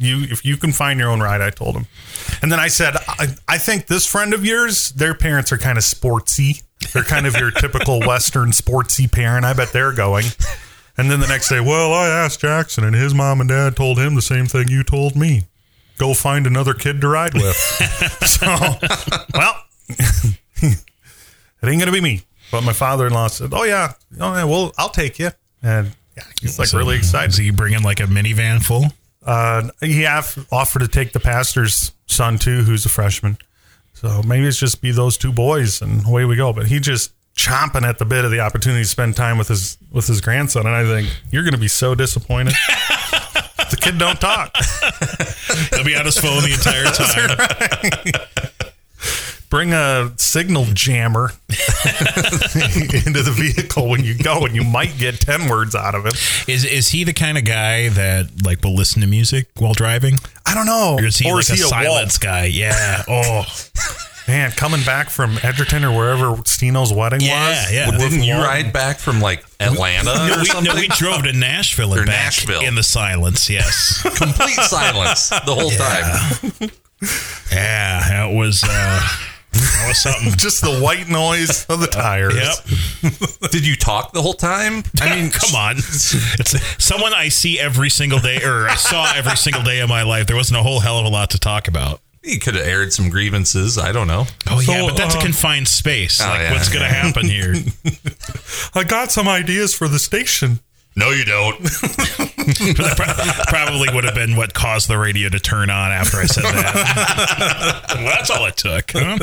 You if you can find your own ride, I told him. And then I said, I, I think this friend of yours, their parents are kind of sportsy. They're kind of your typical Western sportsy parent. I bet they're going. And then the next day, well, I asked Jackson, and his mom and dad told him the same thing you told me. Go find another kid to ride with. So, well, it ain't going to be me. But my father-in-law said, oh, yeah, oh, yeah, well, I'll take you. And yeah, he's like So, really excited. Is he bringing like a minivan full? Uh, he have offered to take the pastor's son, too, who's a freshman. So maybe it's just be those two boys, and away we go. But he just chomping at the bit of the opportunity to spend time with his with his grandson. And I think, you're going to be so disappointed. The kid don't talk. He'll be on his phone the entire time. Right. Bring a signal jammer into the vehicle when you go, and you might get ten words out of it. Is is he the kind of guy that like will listen to music while driving? I don't know. Or is he or like is he a a silence wolf? guy? Yeah. Oh, Man, coming back from Edgerton or wherever Stino's wedding Yeah, was. yeah. with Didn't you Walt. ride back from like Atlanta no, or we, something? no, we drove to Nashville and Or back Nashville. in the silence. Yes. Complete silence the whole time. Yeah, it was. Uh, that was something. Just the white noise of the tires. Yep. Did you talk the whole time? I mean, come on. It's someone I see every single day, or I saw every single day of my life. There wasn't a whole hell of a lot to talk about. You could have aired some grievances. I don't know. Oh, yeah, So, but that's uh, a confined space. Oh, like, yeah. what's going to happen here? I got some ideas for the station. No, you don't. That pro- probably would have been what caused the radio to turn on after I said that. Well, that's all it took. Huh?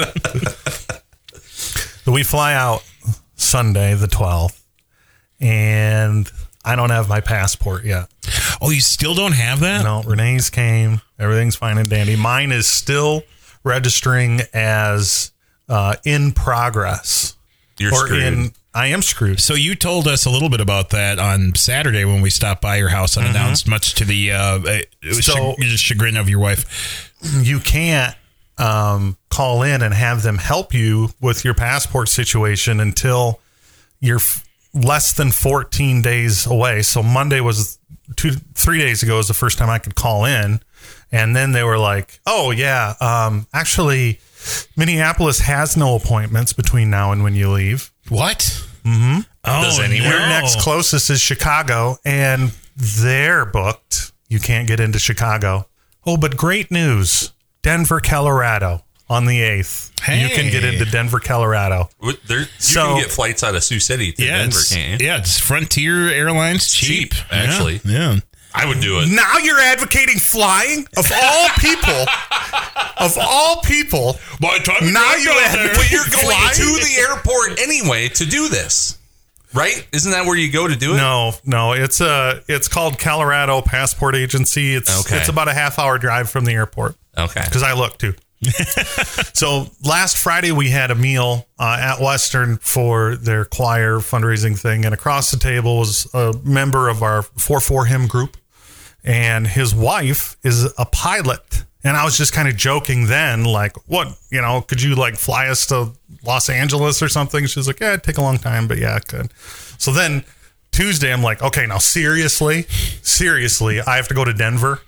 So we fly out Sunday, the twelfth, and I don't have my passport yet. Oh, you still don't have that? No, Renee's came. Everything's fine and dandy. Mine is still registering as uh, in progress. You're or screwed. in. I am screwed. So you told us a little bit about that on Saturday when we stopped by your house unannounced, much to the uh, it was So- chag- chagrin of your wife. You can't um, call in and have them help you with your passport situation until you're f- less than fourteen days away. So Monday was two, three days ago was the first time I could call in. And then they were like, oh, yeah, um, actually, Minneapolis has no appointments between now and when you leave. What? Mm-hmm. Oh, Does anyone- Your no. next closest is Chicago, and they're booked. You can't get into Chicago. Oh, but great news. Denver, Colorado on the eighth. You can get Hey. into Denver, Colorado. What- There, you So- can get flights out of Sioux City to Yeah, Denver, it's, can't you? yeah, it's Frontier Airlines cheap, cheap, actually. Yeah. yeah. I would do it. Now you're advocating flying? Of all people, of all people, By the time now you advocate But you're going flying? to the airport anyway to do this, right? Isn't that where you go to do it? No, no, it's a it's called Colorado Passport Agency. It's Okay. it's about a half hour drive from the airport. Okay. Because I looked too. So last Friday we had a meal uh, at Western for their choir fundraising thing, and across the table was a member of our four four hymn group, and his wife is a pilot. And I was just kind of joking then, like, what, you know, could you like fly us to Los Angeles or something? She's like, yeah, it'd take a long time, but yeah, I could. So then Tuesday, I'm like, okay, now seriously, seriously, I have to go to Denver.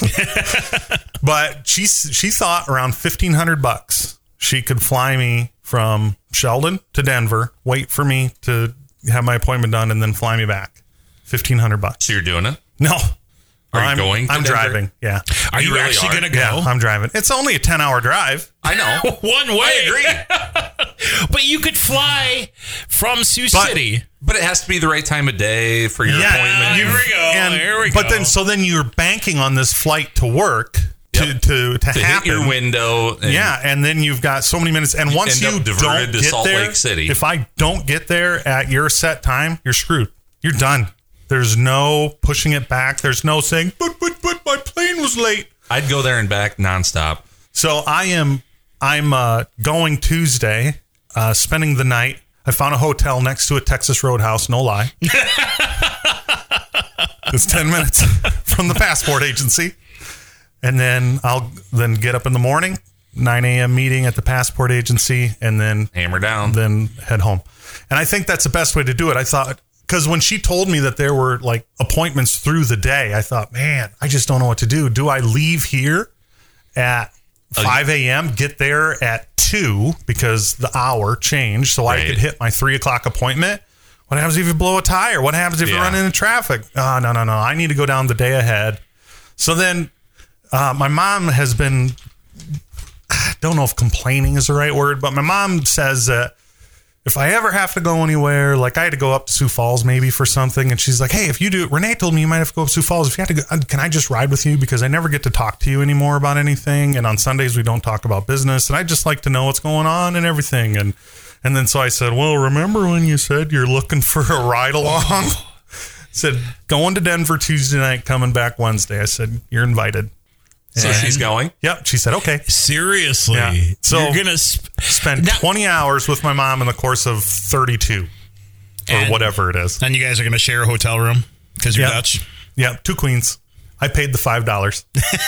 But she she thought around fifteen hundred bucks she could fly me from Sheldon to Denver, wait for me to have my appointment done, and then fly me back. Fifteen hundred bucks. So you're doing it? No, Are you I'm, going to I'm Denver? driving. Yeah, Are you, You really actually are? going to go? yeah, I'm driving. It's only a ten hour drive. I know. One way. I agree. But you could fly from Sioux But- City. But it has to be the right time of day for your Yeah, appointment. Here we go. And, Here we but go. then, so then you're banking on this flight to work to Yep. to, to, to hit happen. your window. And Yeah, and then you've got so many minutes. And once end you up diverted don't to get Salt there, Lake City. if I don't get there at your set time, you're screwed. You're done. There's no pushing it back. There's no saying, but but but my plane was late. I'd go there and back nonstop. So I am I'm uh, going Tuesday, uh, spending the night. I found a hotel next to a Texas Roadhouse. No lie. It's ten minutes from the passport agency. And then I'll then get up in the morning, nine a.m. meeting at the passport agency, and then Hammer down. then head home. And I think that's the best way to do it. I thought because when she told me that there were like appointments through the day, I thought, man, I just don't know what to do. Do I leave here at five a.m., get there at two because the hour changed so Right. I could hit my three o'clock appointment? What happens if you blow a tire? What happens if you Yeah. run into traffic? Oh, no, no, no. I need to go down the day ahead. So then uh, my mom has been, I don't know if complaining is the right word, but my mom says that if I ever have to go anywhere, like I had to go up to Sioux Falls maybe for something, and she's like, hey, if you do, Renee told me you might have to go up to Sioux Falls. If you have to go, can I just ride with you? Because I never get to talk to you anymore about anything. And on Sundays, we don't talk about business. And I just like to know what's going on and everything. And and then so I said, well, remember when you said you're looking for a ride along? Said, going to Denver Tuesday night, coming back Wednesday. I said, you're invited. So And- she's going? Yep. She said, okay. Seriously. Yeah. So- you're going to sp- Spend Now- twenty hours with my mom in the course of thirty-two or And- whatever it is. and you guys are going to share a hotel room because you're Yeah. Dutch. Yeah, two queens. I paid the five dollars.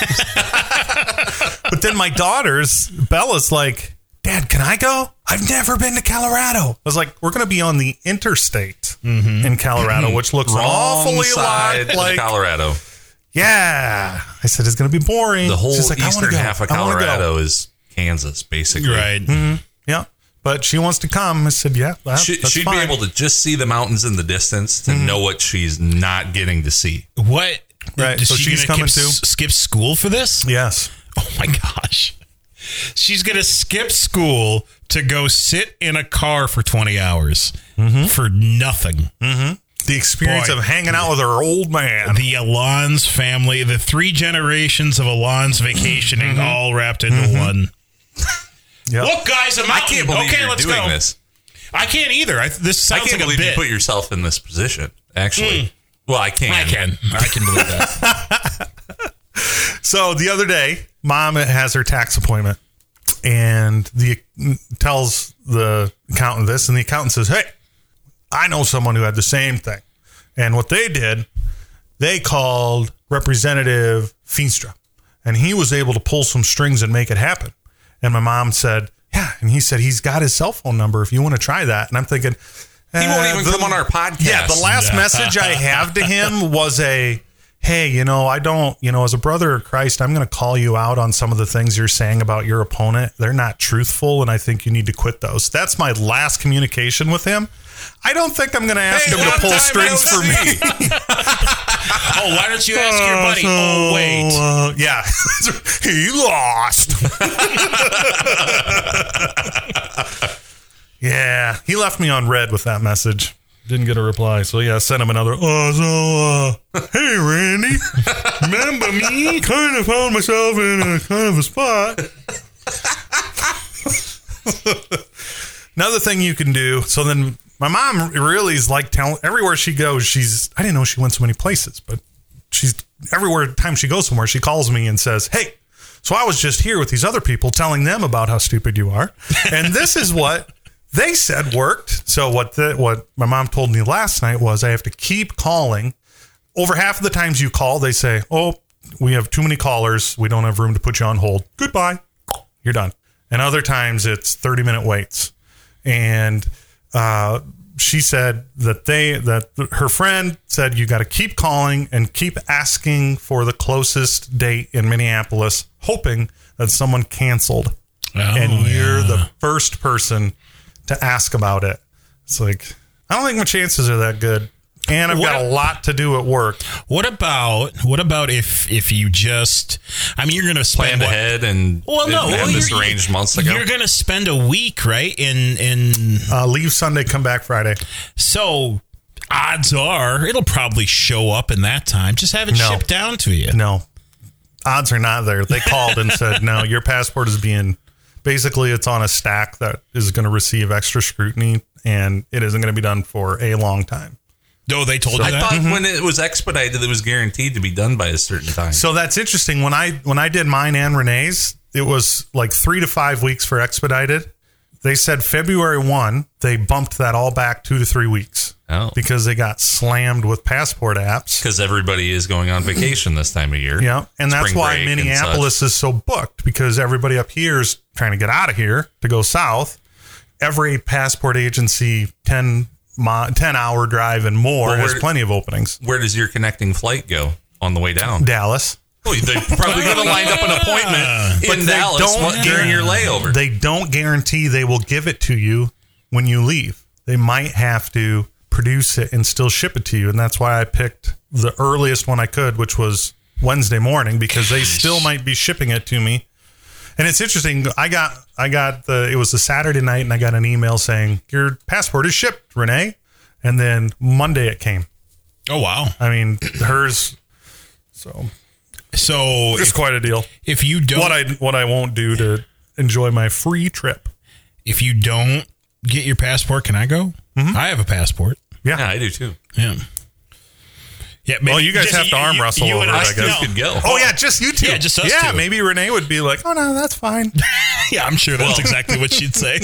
But then my daughters, Bella's like, Dad, can I go? I've never been to Colorado. I was like, we're going to be on the interstate in Colorado, which looks an Wrong awfully side lot of like Colorado. Yeah. I said, it's going to be boring. The whole She's like, I wanna eastern go. half of I wanna go. Colorado is Kansas, basically. Right. Yeah. But she wants to come. I said, yeah, that, She, that's she'd fine. be able to just see the mountains in the distance to know what she's not getting to see. What? Right, Is so she she's gonna coming skip, too? skip school for this? Yes. Oh my gosh. She's going to skip school to go sit in a car for twenty hours for nothing. The experience Boy. of hanging out with her old man. The Alon's family, the three generations of Alon's vacationing all wrapped into one. Yep. Look, guys, a I mountain. can't believe okay, you're let's doing go. this. I can't either. I, this I sounds can't like a believe you bit. put yourself in this position, actually. Well, I can. I can. I can believe that. So the other day, Mom has her tax appointment and the tells the accountant this, and the accountant says, hey, I know someone who had the same thing. And what they did, they called Representative Feenstra, and he was able to pull some strings and make it happen. And my mom said, yeah, and he said he's got his cell phone number if you want to try that. And I'm thinking, He won't uh, even the- come on our podcast. Yeah, the last message I have to him was a, hey, you know, I don't, you know, as a brother of Christ, I'm going to call you out on some of the things you're saying about your opponent. They're not truthful, and I think you need to quit those. That's my last communication with him. I don't think I'm going to ask Hey, him to long pull time strings no for me. see. Oh, why don't you ask your buddy? Oh, wait. Uh, yeah, he lost. Yeah, he left me on red with that message. Didn't get a reply, so yeah, I sent him another. Oh, so uh, hey, Randy, remember me? Kind of found myself in a kind of a spot. Another thing you can do. So then, my mom really is like telling everywhere she goes. She's I didn't know she went so many places, but she's everywhere. Time she goes somewhere, she calls me and says, "Hey, so I was just here with these other people, telling them about how stupid you are, and this is what." They said worked. So what the, what my mom told me last night was I have to keep calling. Over half of the times you call, they say, oh, we have too many callers. We don't have room to put you on hold. Goodbye. You're done. And other times it's thirty minute waits. And uh, she said that they that her friend said you got to keep calling and keep asking for the closest date in Minneapolis, hoping that someone canceled. Oh, and you're yeah. the first person to ask about it. It's like, I don't think my chances are that good. And I've What got a a- lot to do at work. What about what about if if you just? I mean, you're going to spend Planned what- ahead and Well, no, didn't have well, this you're- arranged months ago. You're going to spend a week, right? In in Uh, leave Sunday, come back Friday. so odds are it'll probably show up in that time. Just have it No. shipped down to you. No, odds are not there. They called and said, no, your passport is being, basically it's on a stack that is going to receive extra scrutiny, and it isn't going to be done for a long time. No, they told I you that. thought when it was expedited, it was guaranteed to be done by a certain time. So that's interesting. When I when I did mine and Renee's, it was like three to five weeks for expedited. They said February first, they bumped that all back two to three weeks Oh. because they got slammed with passport apps. Because everybody is going on vacation this time of year. Yeah, and that's Spring why break and Minneapolis is so booked, because everybody up here is trying to get out of here to go south. Every passport agency ten mi- ten hour drive and more Well, has where- plenty of openings. Where does your connecting flight go on the way down? Dallas. Oh, they probably going to line up an appointment But in they Dallas don't what- during your layover. They don't guarantee they will give it to you when you leave. They might have to produce it and still ship it to you. And that's why I picked the earliest one I could, which was Wednesday morning, because they still might be shipping it to me. And it's interesting. I got, I got the, it was a Saturday night and I got an email saying, your passport is shipped, Renee. And then Monday it came. Oh, wow. I mean, hers. So So it's if, quite a deal. if you don't, What I, what I won't do to enjoy my free trip. if you don't get your passport, can I go? Mm-hmm. I have a passport. yeah, I do too. Yeah. Yeah. Maybe, Well, you guys have to arm wrestle you over and it, I I Still guess. could go. Oh yeah, just you two. Yeah, just us Yeah, two. maybe Renee would be like, "Oh no, that's fine." Yeah, I'm sure that's exactly what she'd say.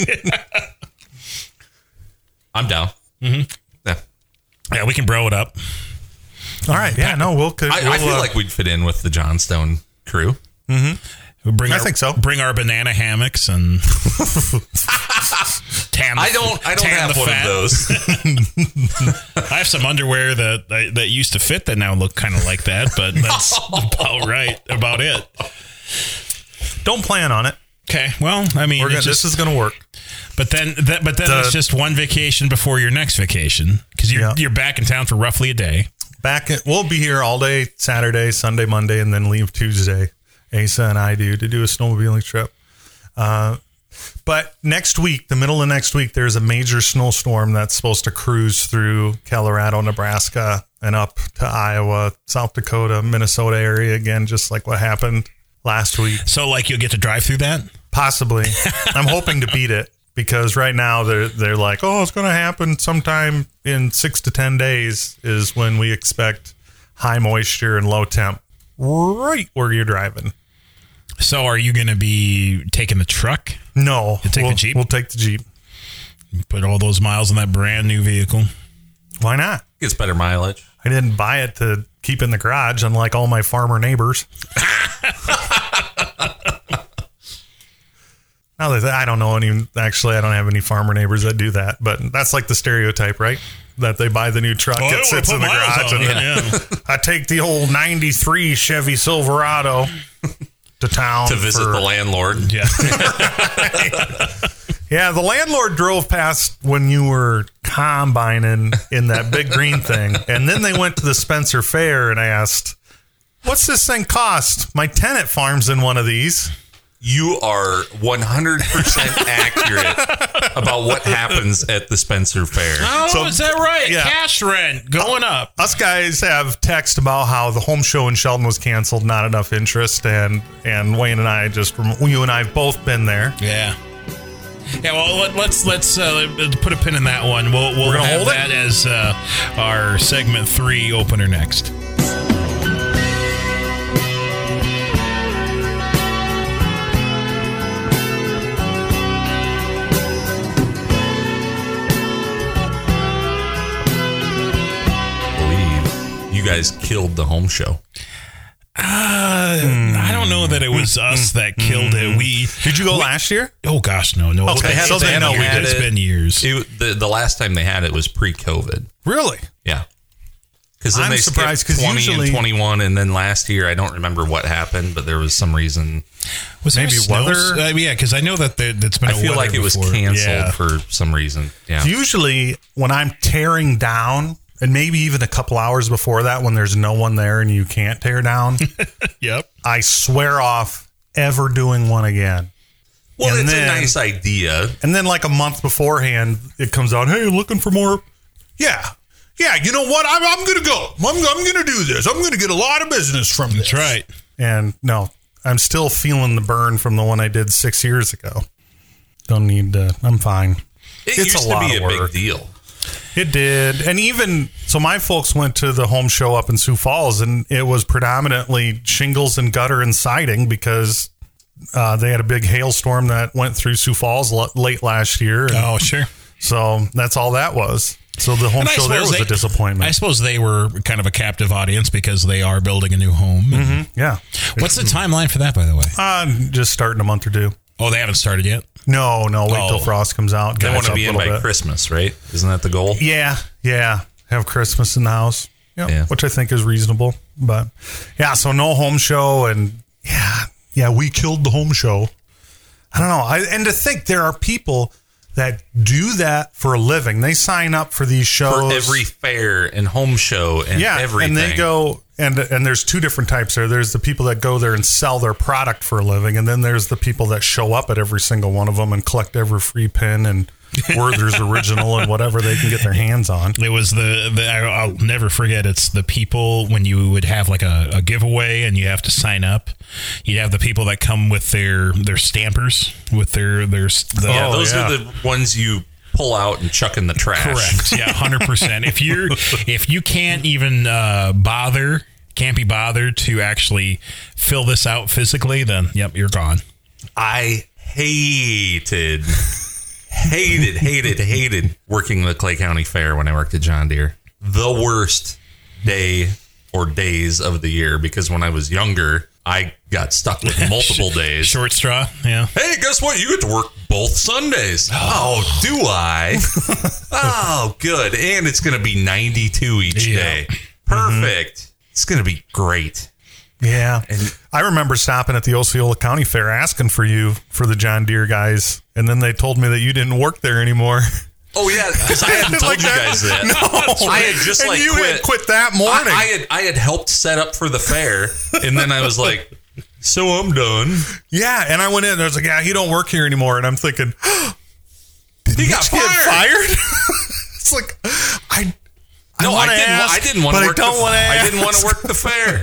I'm down. Mm-hmm. Yeah. Yeah, we can bro it up. All right, yeah, no, we'll. we'll I, I feel uh, like we'd fit in with the Johnstone crew. We'll bring I our, think so. Bring our banana hammocks and tan. The, I don't. I don't tan have the one fat. of those. I have some underwear that that used to fit that now look kind of like that, but that's about right. About it. don't plan on it. Okay. Well, I mean, We're it gonna, just, this is going to work. but then, that, but then The- it's just one vacation before your next vacation because you're Yeah. you're back in town for roughly a day. Back, at, we'll be here all day Saturday, Sunday, Monday, and then leave Tuesday. Asa and I do to do a snowmobiling trip. Uh, but next week, the middle of next week, there's a major snowstorm that's supposed to cruise through Colorado, Nebraska, and up to Iowa, South Dakota, Minnesota area again, just like what happened last week. So, like, you'll get to drive through that. Possibly. I'm hoping to beat it because right now they're they're like, oh, it's going to happen sometime in six to ten days is when we expect high moisture and low temp right where you're driving. So, are you going to be taking the truck? No, You take the we'll, Jeep? We'll take the Jeep. Put all those miles in that brand new vehicle. Why not? Gets better mileage. I didn't buy it to keep in the garage, unlike all my farmer neighbors. Now that I don't know any, actually, I don't have any farmer neighbors that do that, but that's like the stereotype, right? That they buy the new truck, Oh, I it don't sits in wanna the put miles garage, on and it, then I take the old ninety-three Chevy Silverado to town To visit for- the landlord. Yeah. Yeah, the landlord drove past when you were combining in that big green thing. And then they went to the Spencer Fair and asked, what's this thing cost? My tenant farms in one of these. You are one hundred percent accurate about what happens at the Spencer Fair. Oh, So- is that right? yeah. Cash rent going up. Us guys have text about how the home show in Sheldon was canceled, not enough interest. And, and Wayne and I just, you and I have both been there. Yeah. Yeah, well, let, let's let's uh, put a pin in that one. We'll we'll We're gonna have hold it? that as uh, our segment three opener next. I believe you guys killed the home show. Uh, I don't know that it was us that killed it. We Did you go last year? oh gosh, no, no. Okay, It's so been they know we years. did It's it. been years. It, the, the last time they had it was pre-COVID. Really? Yeah. Because then I'm they surprised, skipped 'cause twenty usually- and twenty-one, and then last year I don't remember what happened, but there was some reason. Was there maybe a snow- weather? Uh, yeah, because I know that there, that's been. I a feel weather like it was before. canceled Yeah. for some reason. Yeah. Usually when I'm tearing down, and maybe even a couple hours before that when there's no one there and you can't tear down, Yep. I swear off ever doing one again. Well, And it's then- a nice idea. And then like a month beforehand, it comes out, hey, looking for more. Yeah. Yeah, you know what? I'm, I'm going to go. I'm, I'm going to do this. I'm going to get a lot of business from this. That's right. And no, I'm still feeling the burn from the one I did six years ago. Don't need to, I'm fine. It It's used a to lot be of a work. big deal. It did. And even, so my folks went to the home show up in Sioux Falls, and it was predominantly shingles and gutter and siding because uh, they had a big hailstorm that went through Sioux Falls l- late last year. And Oh, sure. so that's all that was. So the home And I show there suppose was they- a disappointment. I suppose they were kind of a captive audience because they are building a new home. yeah. What's the timeline for that, by the way? Uh, just starting a month or two. Oh, they haven't started yet. No, no. Wait Oh. till frost comes out. They guys want to up be a in little by bit. Christmas, right? Isn't that the goal? Yeah, yeah. Have Christmas in the house. Yep, Yeah. which I think is reasonable. But yeah, so no home show, and yeah, yeah, we killed the home show. I don't know. I, and to think there are people that do that for a living. They sign up for these shows For every fair and home show and yeah, everything. and they go and and there's two different types there. There's the people that go there and sell their product for a living, and then there's the people that show up at every single one of them and collect every free pin and Werther's original and whatever they can get their hands on. It was the, the I- I'll never forget. It's the people when you would have like a, a giveaway and you have to sign up. You have the people that come with their their stampers with their their. The, yeah, Oh, those yeah. are the ones you pull out and chuck in the trash. Correct. Yeah, hundred percent. If you're if you can't even uh, bother, can't be bothered to actually fill this out physically, then yep, you're gone. I hated, hated, hated, hated working the Clay County Fair when I worked at John Deere. The worst day or days of the year, because when I was younger, I got stuck with multiple days. Short straw. Yeah. Hey, guess what? You get to work both Sundays. Oh, do I? Oh, good. And it's going to be ninety-two each Yeah. day. Perfect. It's going to be great. Yeah. And- I remember stopping at the Osceola County Fair asking for you for the John Deere guys, and then they told me that you didn't work there anymore. Oh, yeah, because I hadn't told Like you that? guys that. No. I had just And like you quit. had quit that morning. I, I had I had helped set up for the fair, and then I was like, so I'm done. Yeah, and I went in and I was like, yeah, he don't work here anymore. And I'm thinking, did He got Mitch get fired. fired? It's like, I, I No, I wanna didn't. ask, I didn't want but to I work. don't the, want to I didn't want ask. to work the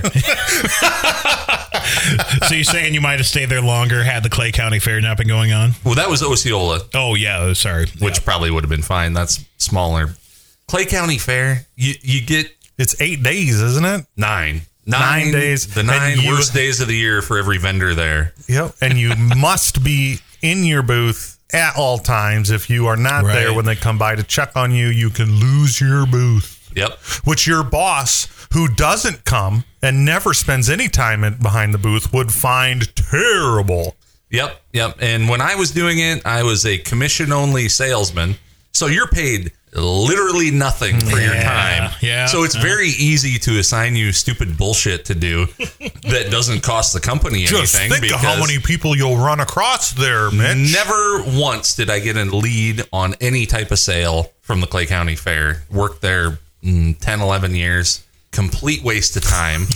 fair. So you're saying you might have stayed there longer had the Clay County Fair not been going on? Well, that was Osceola, Oh yeah. Oh, sorry. which Yeah. probably would have been fine. That's smaller. Clay County Fair, you you get It's eight days, isn't it? nine. Nine days. The nine And you- worst days of the year for every vendor there. Yep. And you must be in your booth at all times. If you are not Right. there when they come by to check on you, you can lose your booth. Yep. Which your boss, who doesn't come and never spends any time in, behind the booth, would find terrible. Yep. Yep. And when I was doing it, I was a commission only salesman. So you're paid literally nothing for your Yeah, time. yeah. So it's very easy to assign you stupid bullshit to do that doesn't cost the company Just anything. think of how because many people you'll run across there, Mitch. Never once did I get a lead on any type of sale from the Clay County Fair. Worked there mm, ten, eleven years. Complete waste of time.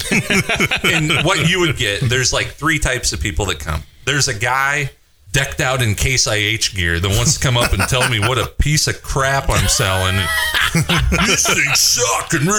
And what you would get, there's like three types of people that come. There's a guy decked out in Case I H gear that wants to come up and tell me what a piece of crap I'm selling. This thing sucks. Is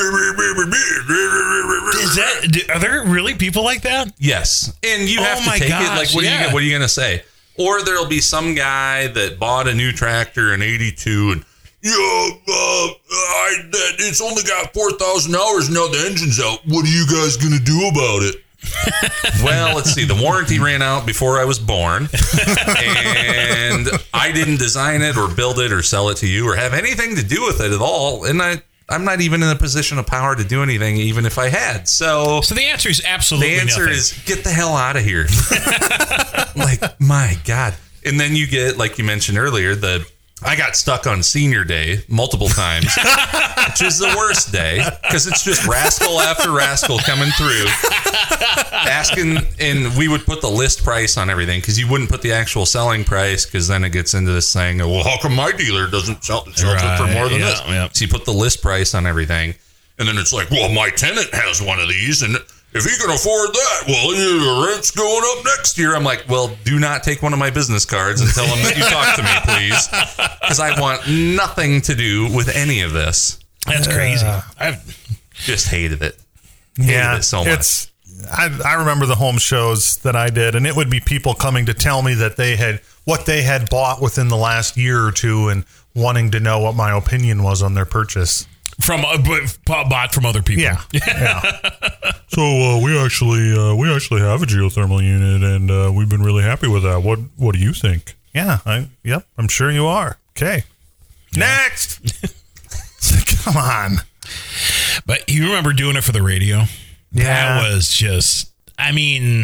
that? do- Are there really people like that? Yes, and you have Oh to my take it. gosh, Like, what yeah. are you? What are you gonna say? Or there'll be some guy that bought a new tractor in eighty-two and yeah, uh, I, that, it's only got four thousand hours now. The engine's out. What are you guys gonna do about it? Well, let's see. The warranty ran out before I was born, and I didn't design it or build it or sell it to you or have anything to do with it at all. And I, I'm not even in a position of power to do anything, even if I had. So So the answer is absolutely the answer nothing. is get the hell out of here. Like, my God. And then you get, like you mentioned earlier, the I got stuck on senior day multiple times, which is the worst day because it's just rascal after rascal coming through asking, and we would put the list price on everything because you wouldn't put the actual selling price because then it gets into this thing, well, how come my dealer doesn't sell it for Right, more than yeah, this? yeah. So you put the list price on everything, and then it's like, well, my tenant has one of these, and if he can afford that, well, your rent's going up next year. I'm like, well, do not take one of my business cards and tell him that you talk to me, please, because I want nothing to do with any of this. That's crazy. I've, Just hated it. Hated Yeah, it so much. it's. I, I remember the home shows that I did, and it would be people coming to tell me that they had what they had bought within the last year or two, and wanting to know what my opinion was on their purchase. from uh, b- bought from other people. Yeah, yeah. So uh, we actually uh, we actually have a geothermal unit, and uh, we've been really happy with that. What What do you think? Yeah, I, yep, I'm sure you are. Okay, next. Come on. But you remember doing it for the radio? Yeah. That was just, I mean,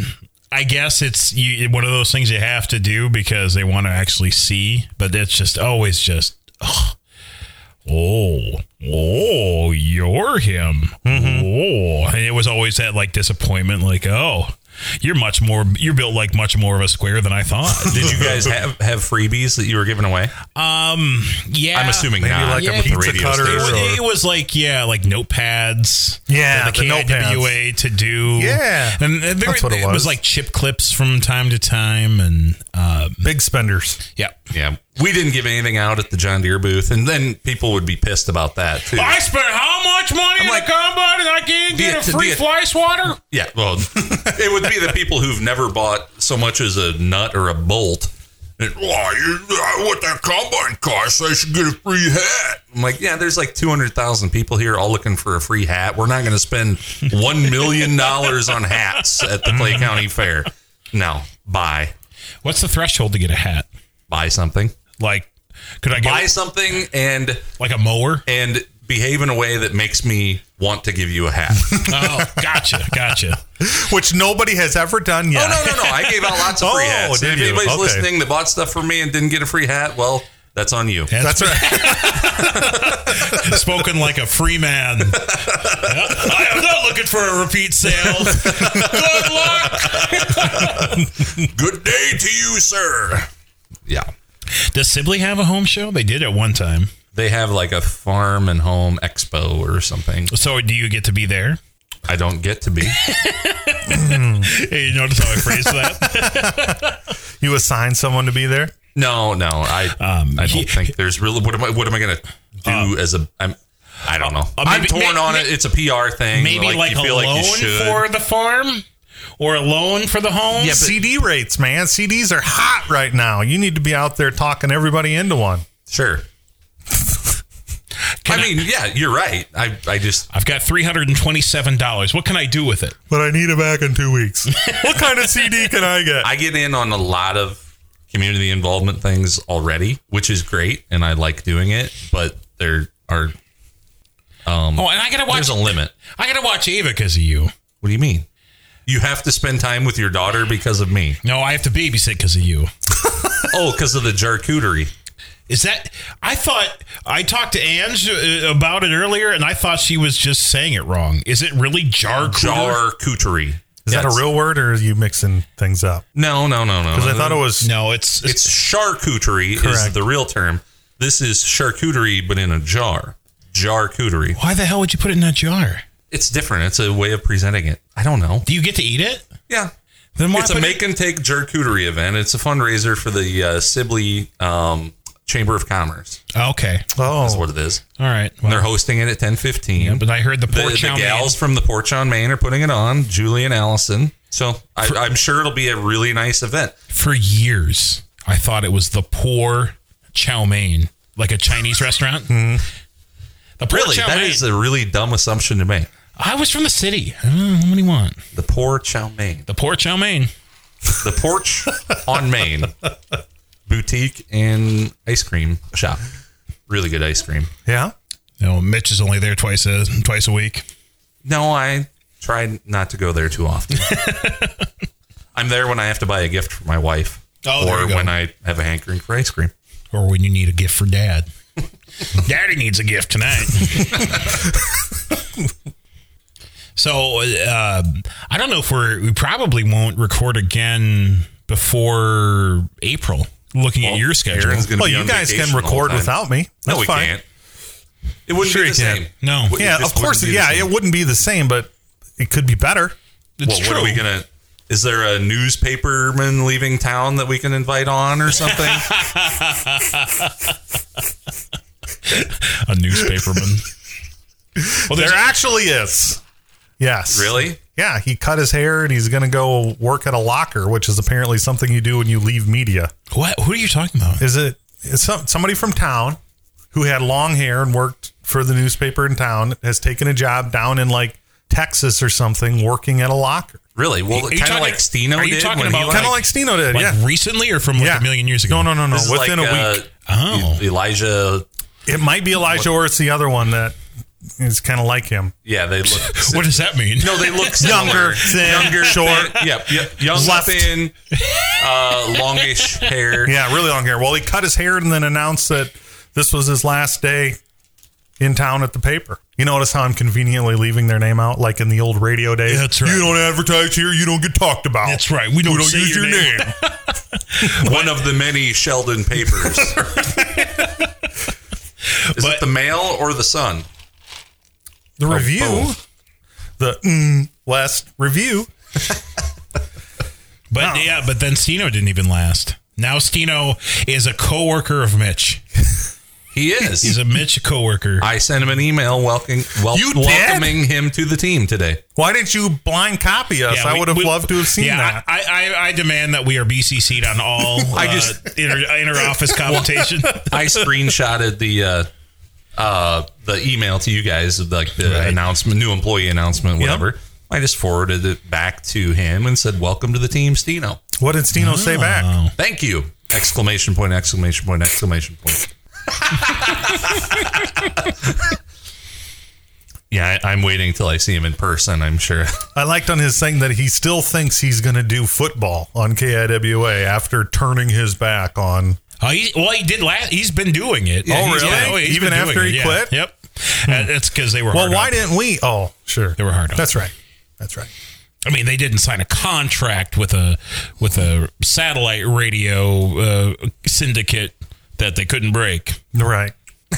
I guess it's you, one of those things you have to do because they want to actually see, but it's just always just, oh, oh, oh you're him. Mm-hmm. Oh, and it was always that like disappointment, like, oh, you're much more, you're built like much more of a square than I thought. Did you guys have, have freebies that you were giving away? Um, yeah. I'm assuming Maybe not. like Yeah, a it pizza radio cutter. It was, or- it was like, yeah, like notepads. Yeah, the the K I W A to do. Yeah, and there, that's what it it was. was. Like chip clips from time to time, and um, Big spenders. yeah. Yeah. We didn't give anything out at the John Deere booth, and then people would be pissed about that, too. I spent how much money I'm in like, a combine and I can't be get it- a free be it- fly swatter? Yeah, well, it would be the people who've never bought so much as a nut or a bolt. And, "Why, you- what that combine costs, I should get a free hat." I'm like, yeah, there's like two hundred thousand people here all looking for a free hat. We're not going to spend one million dollars on hats at the Clay County Fair. No, buy. What's the threshold to get a hat? Buy something. Like, could I get Buy something and like a mower? and behave in a way that makes me want to give you a hat. Oh, gotcha, gotcha. Which nobody has ever done yet. Oh, no, no, no. I gave out lots of free Oh, hats. did If you? anybody's Okay. listening that bought stuff from me and didn't get a free hat, well, that's on you. That's right. Spoken like a free man. I am not looking for a repeat sale. Good luck. Good day to you, sir. Yeah. Does Sibley have a home show? They did at one time. They have like a farm and home expo or something. So do you get to be there? I don't get to be. Hey, you notice how I phrased that? You assign someone to be there? No, no. I Um, I don't he- think there's really what am I what am I gonna do as a I'm I don't know. uh, I'm maybe- torn may- on may- it. It's a P R thing. Maybe like, you a feel loan like you should. for the farm? Or a loan for the home? Yeah, C D rates, man. C Ds are hot right now. You need to be out there talking everybody into one. Sure. I mean, yeah, you're right. I, I just I've got three hundred twenty-seven dollars. What can I do with it? But I need it back in two weeks. What kind of C D can I get? I get in on a lot of community involvement things already, which is great, and I like doing it. But there are um, Oh, and I gotta watch. there's a limit. I gotta watch Ava because of you. What do you mean? You have to spend time with your daughter because of me. No, I have to babysit because of you. Oh, because of the charcuterie. Is that? I thought I talked to Ange uh, about it earlier, and I thought she was just saying it wrong. Is it really jar? Charcuterie. Is that a real word, or are you mixing things up? No, no, no, no. Because I thought it was. No, it's It's charcuterie Correct. is the real term. This is charcuterie, but in a jar. Charcuterie. Why the hell would you put it in a jar? It's different. It's a way of presenting it. I don't know. Do you get to eat it? Yeah. Then why It's a put make and take charcuterie event. It's a fundraiser for the uh, Sibley um, Chamber of Commerce. it? Okay, Oh, That's what it is. all right. And Well, they're hosting it at ten fifteen. but I heard the the, poor the chow gals mein. from the Porch on Main are putting it on, Julie and Allison. So I, I'm sure it'll be a really nice event. For years, I thought it was the poor chow mein, like a Chinese restaurant. The poor Really, chow that mein. is a really dumb assumption to make. I was from the city. I don't know, what do you want? The poor chow mein. The poor chow mein. The Porch on Main boutique and ice cream shop. Really good ice cream. yeah. No, Mitch is only there twice a twice a week. No, I try not to go there too often. I'm there when I have to buy a gift for my wife. Oh, there or you go. when I have a hankering for ice cream. Or when you need a gift for dad. Daddy needs a gift tonight. So uh, I don't know if we're we probably won't record again before April. Looking at your schedule, Aaron's gonna Well, be you on guys vacation can all the record time. without me. That's No, we fine. can't. It wouldn't Sure be you the can. same. No. It Yeah, just of course. wouldn't be the Yeah, same. it wouldn't be the same, but it could be better. it's Well, true. what are we gonna? Is there a newspaperman leaving town that we can invite on or something? A newspaperman. Well, There there's actually is. Yes. Really? Yeah, he cut his hair and he's going to go work at a locker, which is apparently something you do when you leave media. what? Who are you talking about? Is it it's some, somebody from town who had long hair and worked for the newspaper in town has taken a job down in like Texas or something working at a locker? Really? Well, Are you kind of talking- like Steno are you did. talking when he about left. Kind of like Steno did, Like yeah. recently or from like yeah. a million years ago? No, no, no, no. This is Within like, a week. uh, Oh. Elijah. It might be Elijah or it's the other one that is kind of like him. Yeah, they look. What does that mean? No, they look similar. Younger, thin, Younger, short. thin, yep, yep. Young, Left. thin, uh, longish hair. Yeah, really long hair. Well, he cut his hair and then announced that this was his last day in town at the paper. You notice how I'm conveniently leaving their name out, like in the old radio days? Yeah, that's right. You don't advertise here, you don't get talked about. That's right. We don't, We don't say use your, your name. name. One of the many Sheldon papers. Is But- it the Mail or the Sun? The review, both. the mm, West review. But No. yeah, but then Stino didn't even last. Now Stino is a coworker of Mitch. He is. He's a Mitch coworker. I sent him an email welcoming, wel- You did? welcoming him to the team today. Why didn't you blind copy us? Yeah, I we- would have we- loved to have seen yeah, that. I, I, I demand that we are B C C'd on all I uh, just- inter, inter-office commutation. I screenshotted the uh, uh, the email to you guys, like the Right. announcement, new employee announcement, whatever. I just forwarded it back to him and said, "Welcome to the team, Stino. What did Stino say back? Oh. Thank you!" Exclamation point! Exclamation point! Exclamation point! Yeah, I, I'm waiting till I see him in person. I'm sure. I liked on his thing that he still thinks he's going to do football on K I W A after turning his back on. Oh, he, well, he did last. He's been doing it. Oh, He's- really? yeah, he's Even been doing after it, he yeah. quit? Yep. Uh, it's because they were. Well, hard why on. didn't we? Oh, sure. They were hard on. That's right. That's right. I mean, they didn't sign a contract with a with a satellite radio uh, syndicate that they couldn't break. Right.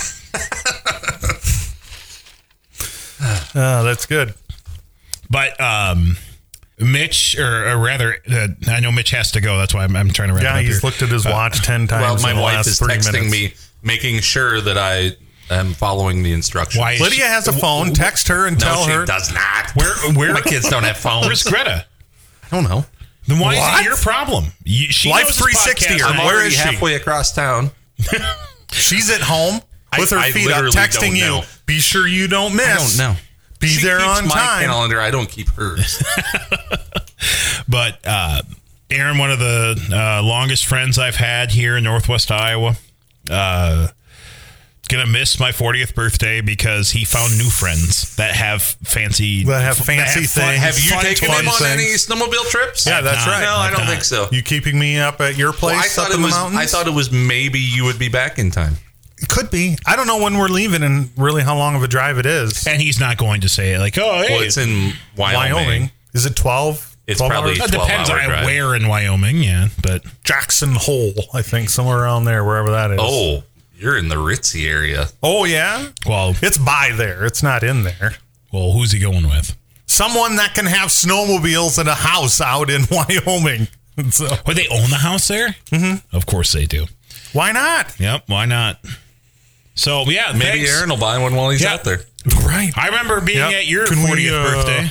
Oh, that's good. But um, Mitch, or, or rather, uh, I know Mitch has to go. That's why I'm, I'm trying to wrap Yeah, it up he's here. looked at his watch ten Well, times my in the wife last is three texting minutes. me, making sure that I am following the instructions. Why is Lydia she- has a phone. Text her and No, tell she her. does not. Where- where- my kids don't have phones? Where's Greta? I don't know. Then why What? is it your problem? You, she Life knows this three sixty podcast. or I'm where already is she? halfway across town. She's at home with I- her I feet up, literally texting don't you. know. Be sure you don't miss. I don't know. Be She there keeps on my time. calendar. I don't keep hers. But uh, Aaron, one of the uh, longest friends I've had here in Northwest Iowa, uh, gonna miss my fortieth birthday because he found new friends that have fancy That have fancy fun- things. Have you fun taken toys. him on things. any snowmobile trips? Yeah, that's I've right. No, I I've don't not. think so. You keeping me up at your place Well, I thought up it in was. the mountains? I thought it was maybe you would be back in time. It could be. I don't know when we're leaving and really how long of a drive it is. And he's not going to say it like, oh, hey. Well, it's in Wyoming. Wyoming. Is it twelve? It's twelve probably- hours? It depends twelve-hour on drive. where in Wyoming, yeah. But Jackson Hole, I think, somewhere around there, wherever that is. Oh, you're in the Ritzy area. Oh, yeah? well, It's by there. It's not in there. well, who's he going with? Someone that can have snowmobiles and a house out in Wyoming. So, Well, they own the house there. Mm-hmm. Of course they do. why not? Yep. Why not? So yeah, Maybe thanks. Aaron will buy one while he's Yeah. out there. Right. I remember being Yep. at your Can we, fortieth uh, birthday.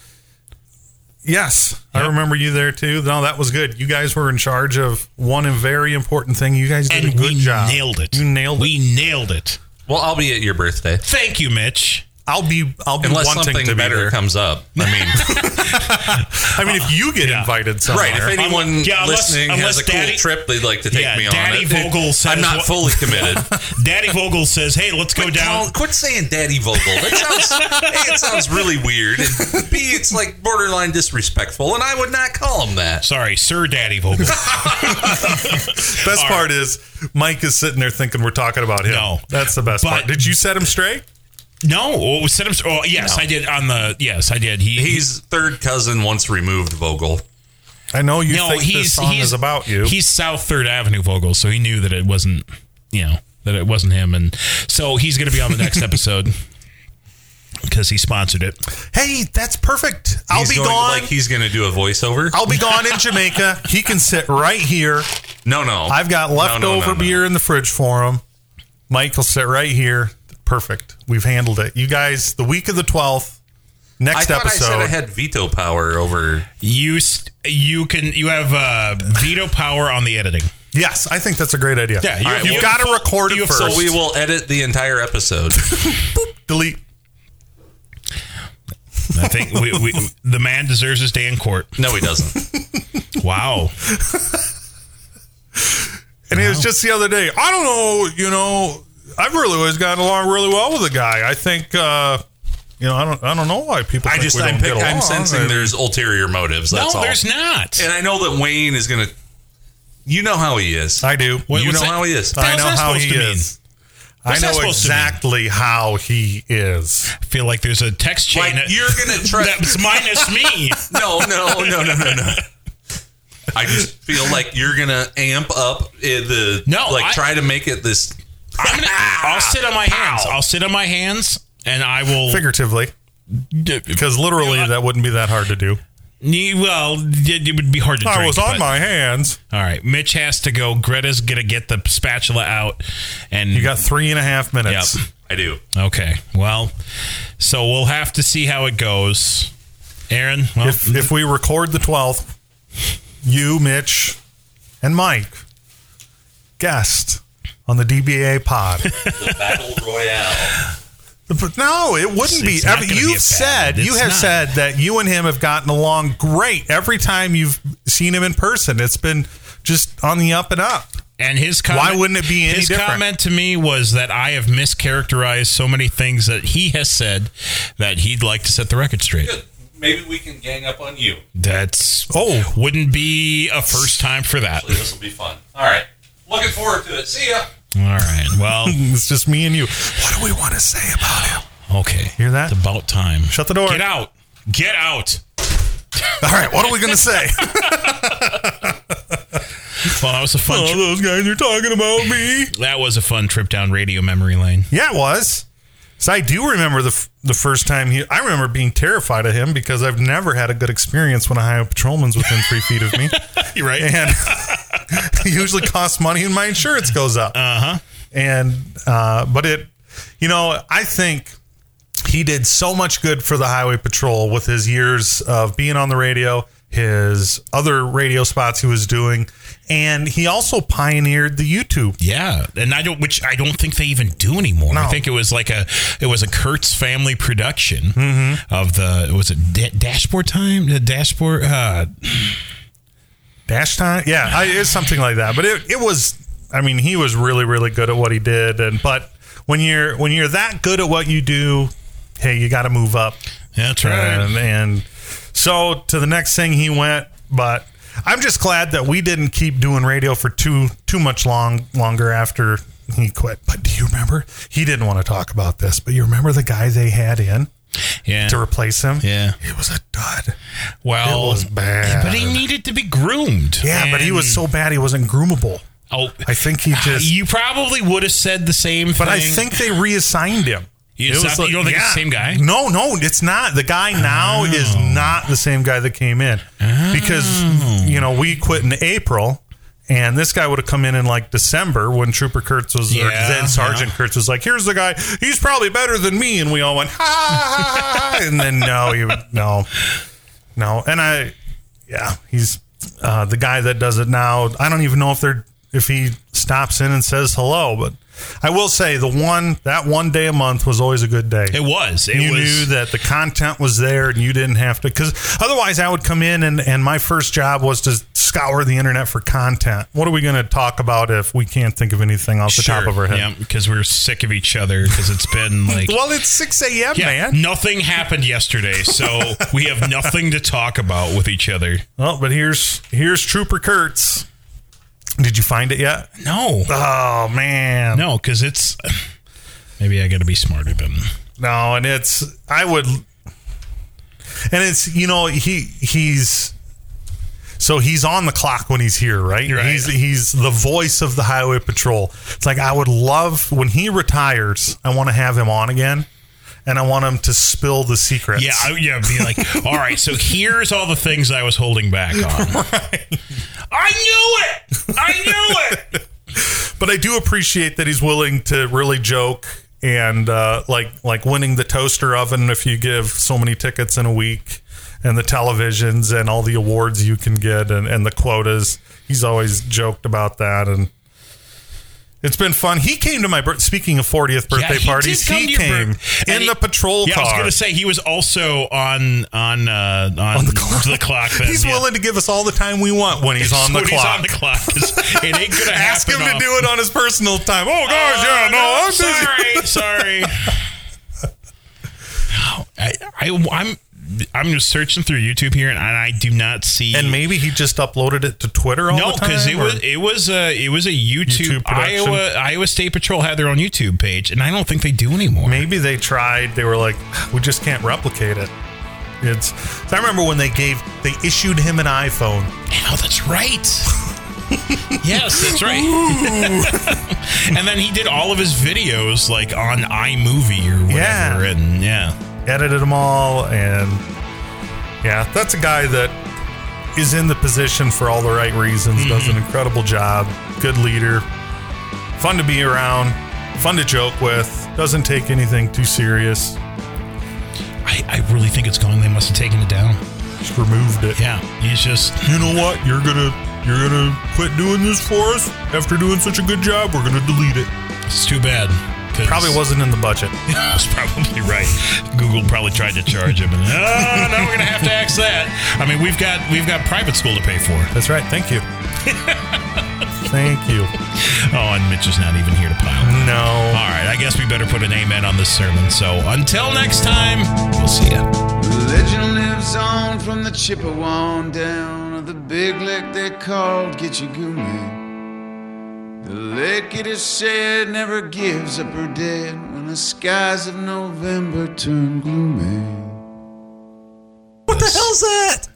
Yes, I Yep. remember you there too. No, that was good. You guys were in charge of one very important thing. You guys did And a good we job. nailed it. You nailed we it. nailed it. Well, I'll be at your birthday. Thank you, Mitch. I'll be. I'll be Unless wanting something to be better there. comes up. I mean, I mean, if you get invited somewhere, right. If anyone Yeah, unless- listening unless has a cool Daddy- trip they'd like to take Yeah, me on, Daddy it, Vogel says I'm not what- fully committed. Daddy Vogel says, "Hey, let's go Quit, down." call- quit saying Daddy Vogel. That sounds A, it sounds really weird. And B, it's like borderline disrespectful, and I would not call him that. Sorry, Sir Daddy Vogel. best part is Mike is sitting there thinking we're talking about him. No. That's the best But- part. Did you set him straight? no, oh, set him. Oh, yes, No. I did on the. Yes, I did. He, He's third cousin once removed Vogel. I know you no, think he's this song he's is about you. He's South Third Avenue Vogel, so he knew that it wasn't. You know that it wasn't him, and so he's going to be on the next episode because he sponsored it. Hey, that's perfect. I'll He's be going, gone. Like he's going to do a voiceover. I'll be gone in Jamaica. He can sit right here. No, no. I've got No, no, leftover no, no. beer in the fridge for him. Mike will sit right here. Perfect. We've handled it. You guys, the week of the twelfth, I next thought episode. I said I had veto power over. You st- you can you have uh, veto power on the editing. Yes, I think that's a great idea. Yeah, you- All right, you- you've got to record it you- first. So we will edit the entire episode. delete. I think we, we the man deserves his day in court. No, he doesn't. Wow. And it was just the other day. I don't know, you know, I've really always gotten along really well with the guy. I think, uh, you know, I don't, I don't know why people. I think just, we I'm, don't pick, get I'm along. sensing I- there's ulterior motives. That's no, all. there's not. And I know that Wayne is gonna. You know how he is. I do. What- you what's know that- how he is. What I the know hell's that how supposed he to mean? is. I What's that know supposed to mean? exactly how he is. I feel like there's a text chain. Like you're gonna try. That's minus me. No, no, no, no, no, no. I just feel like you're gonna amp up uh, the No, like I- try to make it this. I'm gonna, I'll sit on my hands. I'll sit on my hands, and I will. Figuratively. Because literally, You know, that wouldn't be that hard to do. Well, it, it would be hard to drink. I was on but- my hands. All right, Mitch has to go. Greta's gonna get the spatula out, and You got three and a half minutes. Yep. I do. Okay, well, so we'll have to see how it goes. Aaron, well, If if we record the twelfth, you, Mitch, and Mike guest on the D B A pod. The battle royale. But no, it wouldn't be. It's not I mean, gonna be a you've said battle. you It's have not. said that you and him have gotten along great every time you've seen him in person. It's been just on the up and up. and his comment, Why wouldn't it be any his different? comment to me was that I have mischaracterized so many things that he has said that he'd like to set the record straight. Good. Maybe we can gang up on you. That's Oh. wouldn't be a first time for that. This will be fun. All right. Looking forward to it. See ya. All right, well, It's just me and you. What do we want to say about him? okay. Hear that? It's about time. Shut the door. Get out. Get out. All right, what are we going to say? Well, that was a fun. Oh, Tri- those guys are talking about me. that was a fun trip down radio memory lane. Yeah, it was. So I do remember the f- the first time he. I remember being terrified of him because I've never had a good experience when a highway patrolman's within three feet of me. You're right. And it usually costs money and my insurance goes up. Uh huh. And uh, but it, you know, I think he did so much good for the highway patrol with his years of being on the radio, his other radio spots he was doing, and he also pioneered the YouTube. Yeah, and I don't, which I don't think they even do anymore. No. I think it was like a, it was a Kurtz family production Mm-hmm. of the, was it da- Dashboard Time? The Dashboard, uh, Dash time, yeah, I, it's something like that. But it, it was, I mean, he was really, really good at what he did. And but when you're when you're that good at what you do, hey, you got to move up. that's right. And, and so to the next thing he went, but I'm just glad that we didn't keep doing radio for too too much long longer after he quit. But do you remember? He didn't want to talk about this, but you remember the guy they had in Yeah. to replace him? Yeah. It was a dud. Well, It was bad. but he needed to be groomed. Yeah, but he was And- so bad he wasn't groomable. Oh, I think he just. you probably would have said the same thing. But I think they reassigned him. You, It was not, you don't think it's the same guy? No, no, it's not. The guy now Oh. is not the same guy that came in because you know we quit in April, and this guy would have come in in like December when Trooper Kurtz was, or Yeah, then Sergeant yeah. Kurtz was like, "Here's the guy. He's probably better than me," and we all went, "Ha!" ha, ha," and then no, he would, no, no, and I, yeah, he's uh, the guy that does it now. I don't even know if they're if he stops in and says hello, but I will say the one that one day a month was always a good day. It was. It you was. knew that the content was there and you didn't have to, because otherwise I would come in and, and my first job was to scour the internet for content. What are we going to talk about if we can't think of anything off the top of our head? Yeah, because we're sick of each other because it's been like. Well, it's six a.m., Yeah, man. nothing happened yesterday, so we have nothing to talk about with each other. Well, but here's here's Trooper Kurtz. Did you find it yet? No, Oh, man. no, because it's maybe I got to be smarter than. No, and it's I would, and it's you know he he's so he's on the clock when he's here, right? Right. He's he's the voice of the highway patrol. It's like I would love when he retires. I want to have him on again, and I want him to spill the secrets. Yeah, I, yeah, be like, all right, so here's all the things I was holding back on. I knew it. I knew it. But I do appreciate that he's willing to really joke and uh, like like winning the toaster oven if you give so many tickets in a week, and the televisions and all the awards you can get and, and the quotas. He's always joked about that, and It's been fun. He came to my birth. Speaking of fortieth birthday Yeah, he parties, did come he to your came birth- in and he- the patrol Yeah, car. I was going to say he was also on on uh, on, the clock. The clock then, He's yeah. willing to give us all the time we want when he's on the When clock. He's on the clock. 'Cause It ain't going to Ask him happen. to off- do it on his personal time. Oh gosh, Uh, yeah, no, I'm busy. sorry, sorry. I, I, I'm I'm just searching through YouTube here, and I do not see. And maybe he just uploaded it to Twitter all no, the time. because it or- was it was a it was a YouTube, YouTube production? Iowa Iowa State Patrol had their own YouTube page, and I don't think they do anymore. Maybe they tried. They were like, we just can't replicate it. It's. So I remember when they gave, they issued him an iPhone. Oh, that's right. Yes, that's right. And then he did all of his videos like on iMovie or whatever, Yeah. and yeah. Edited them all, and yeah, that's a guy that is in the position for all the right reasons. Mm-hmm. Does an incredible job. Good leader. Fun to be around. Fun to joke with. Doesn't take anything too serious. I, I really think it's gone. They must have taken it down. Just removed it. Yeah, he's just You know what? You're gonna you're gonna quit doing this for us after doing such a good job. We're gonna delete it. it's too bad. 'cause- Probably wasn't in the budget. That's probably right. Google probably tried to charge him, and oh, now we're gonna have to ask that. I mean, we've got we've got private school to pay for. That's right. Thank you. Thank you. Oh, and Mitch is not even here to pile. No. All right, I guess we better put an amen on this sermon. So until next time, we'll see ya. Religion lives on from the Chippewa down of the big lake they called Gitchagumi. The lake, it is said, never gives up her dead when the skies of November turn gloomy. What the hell's that?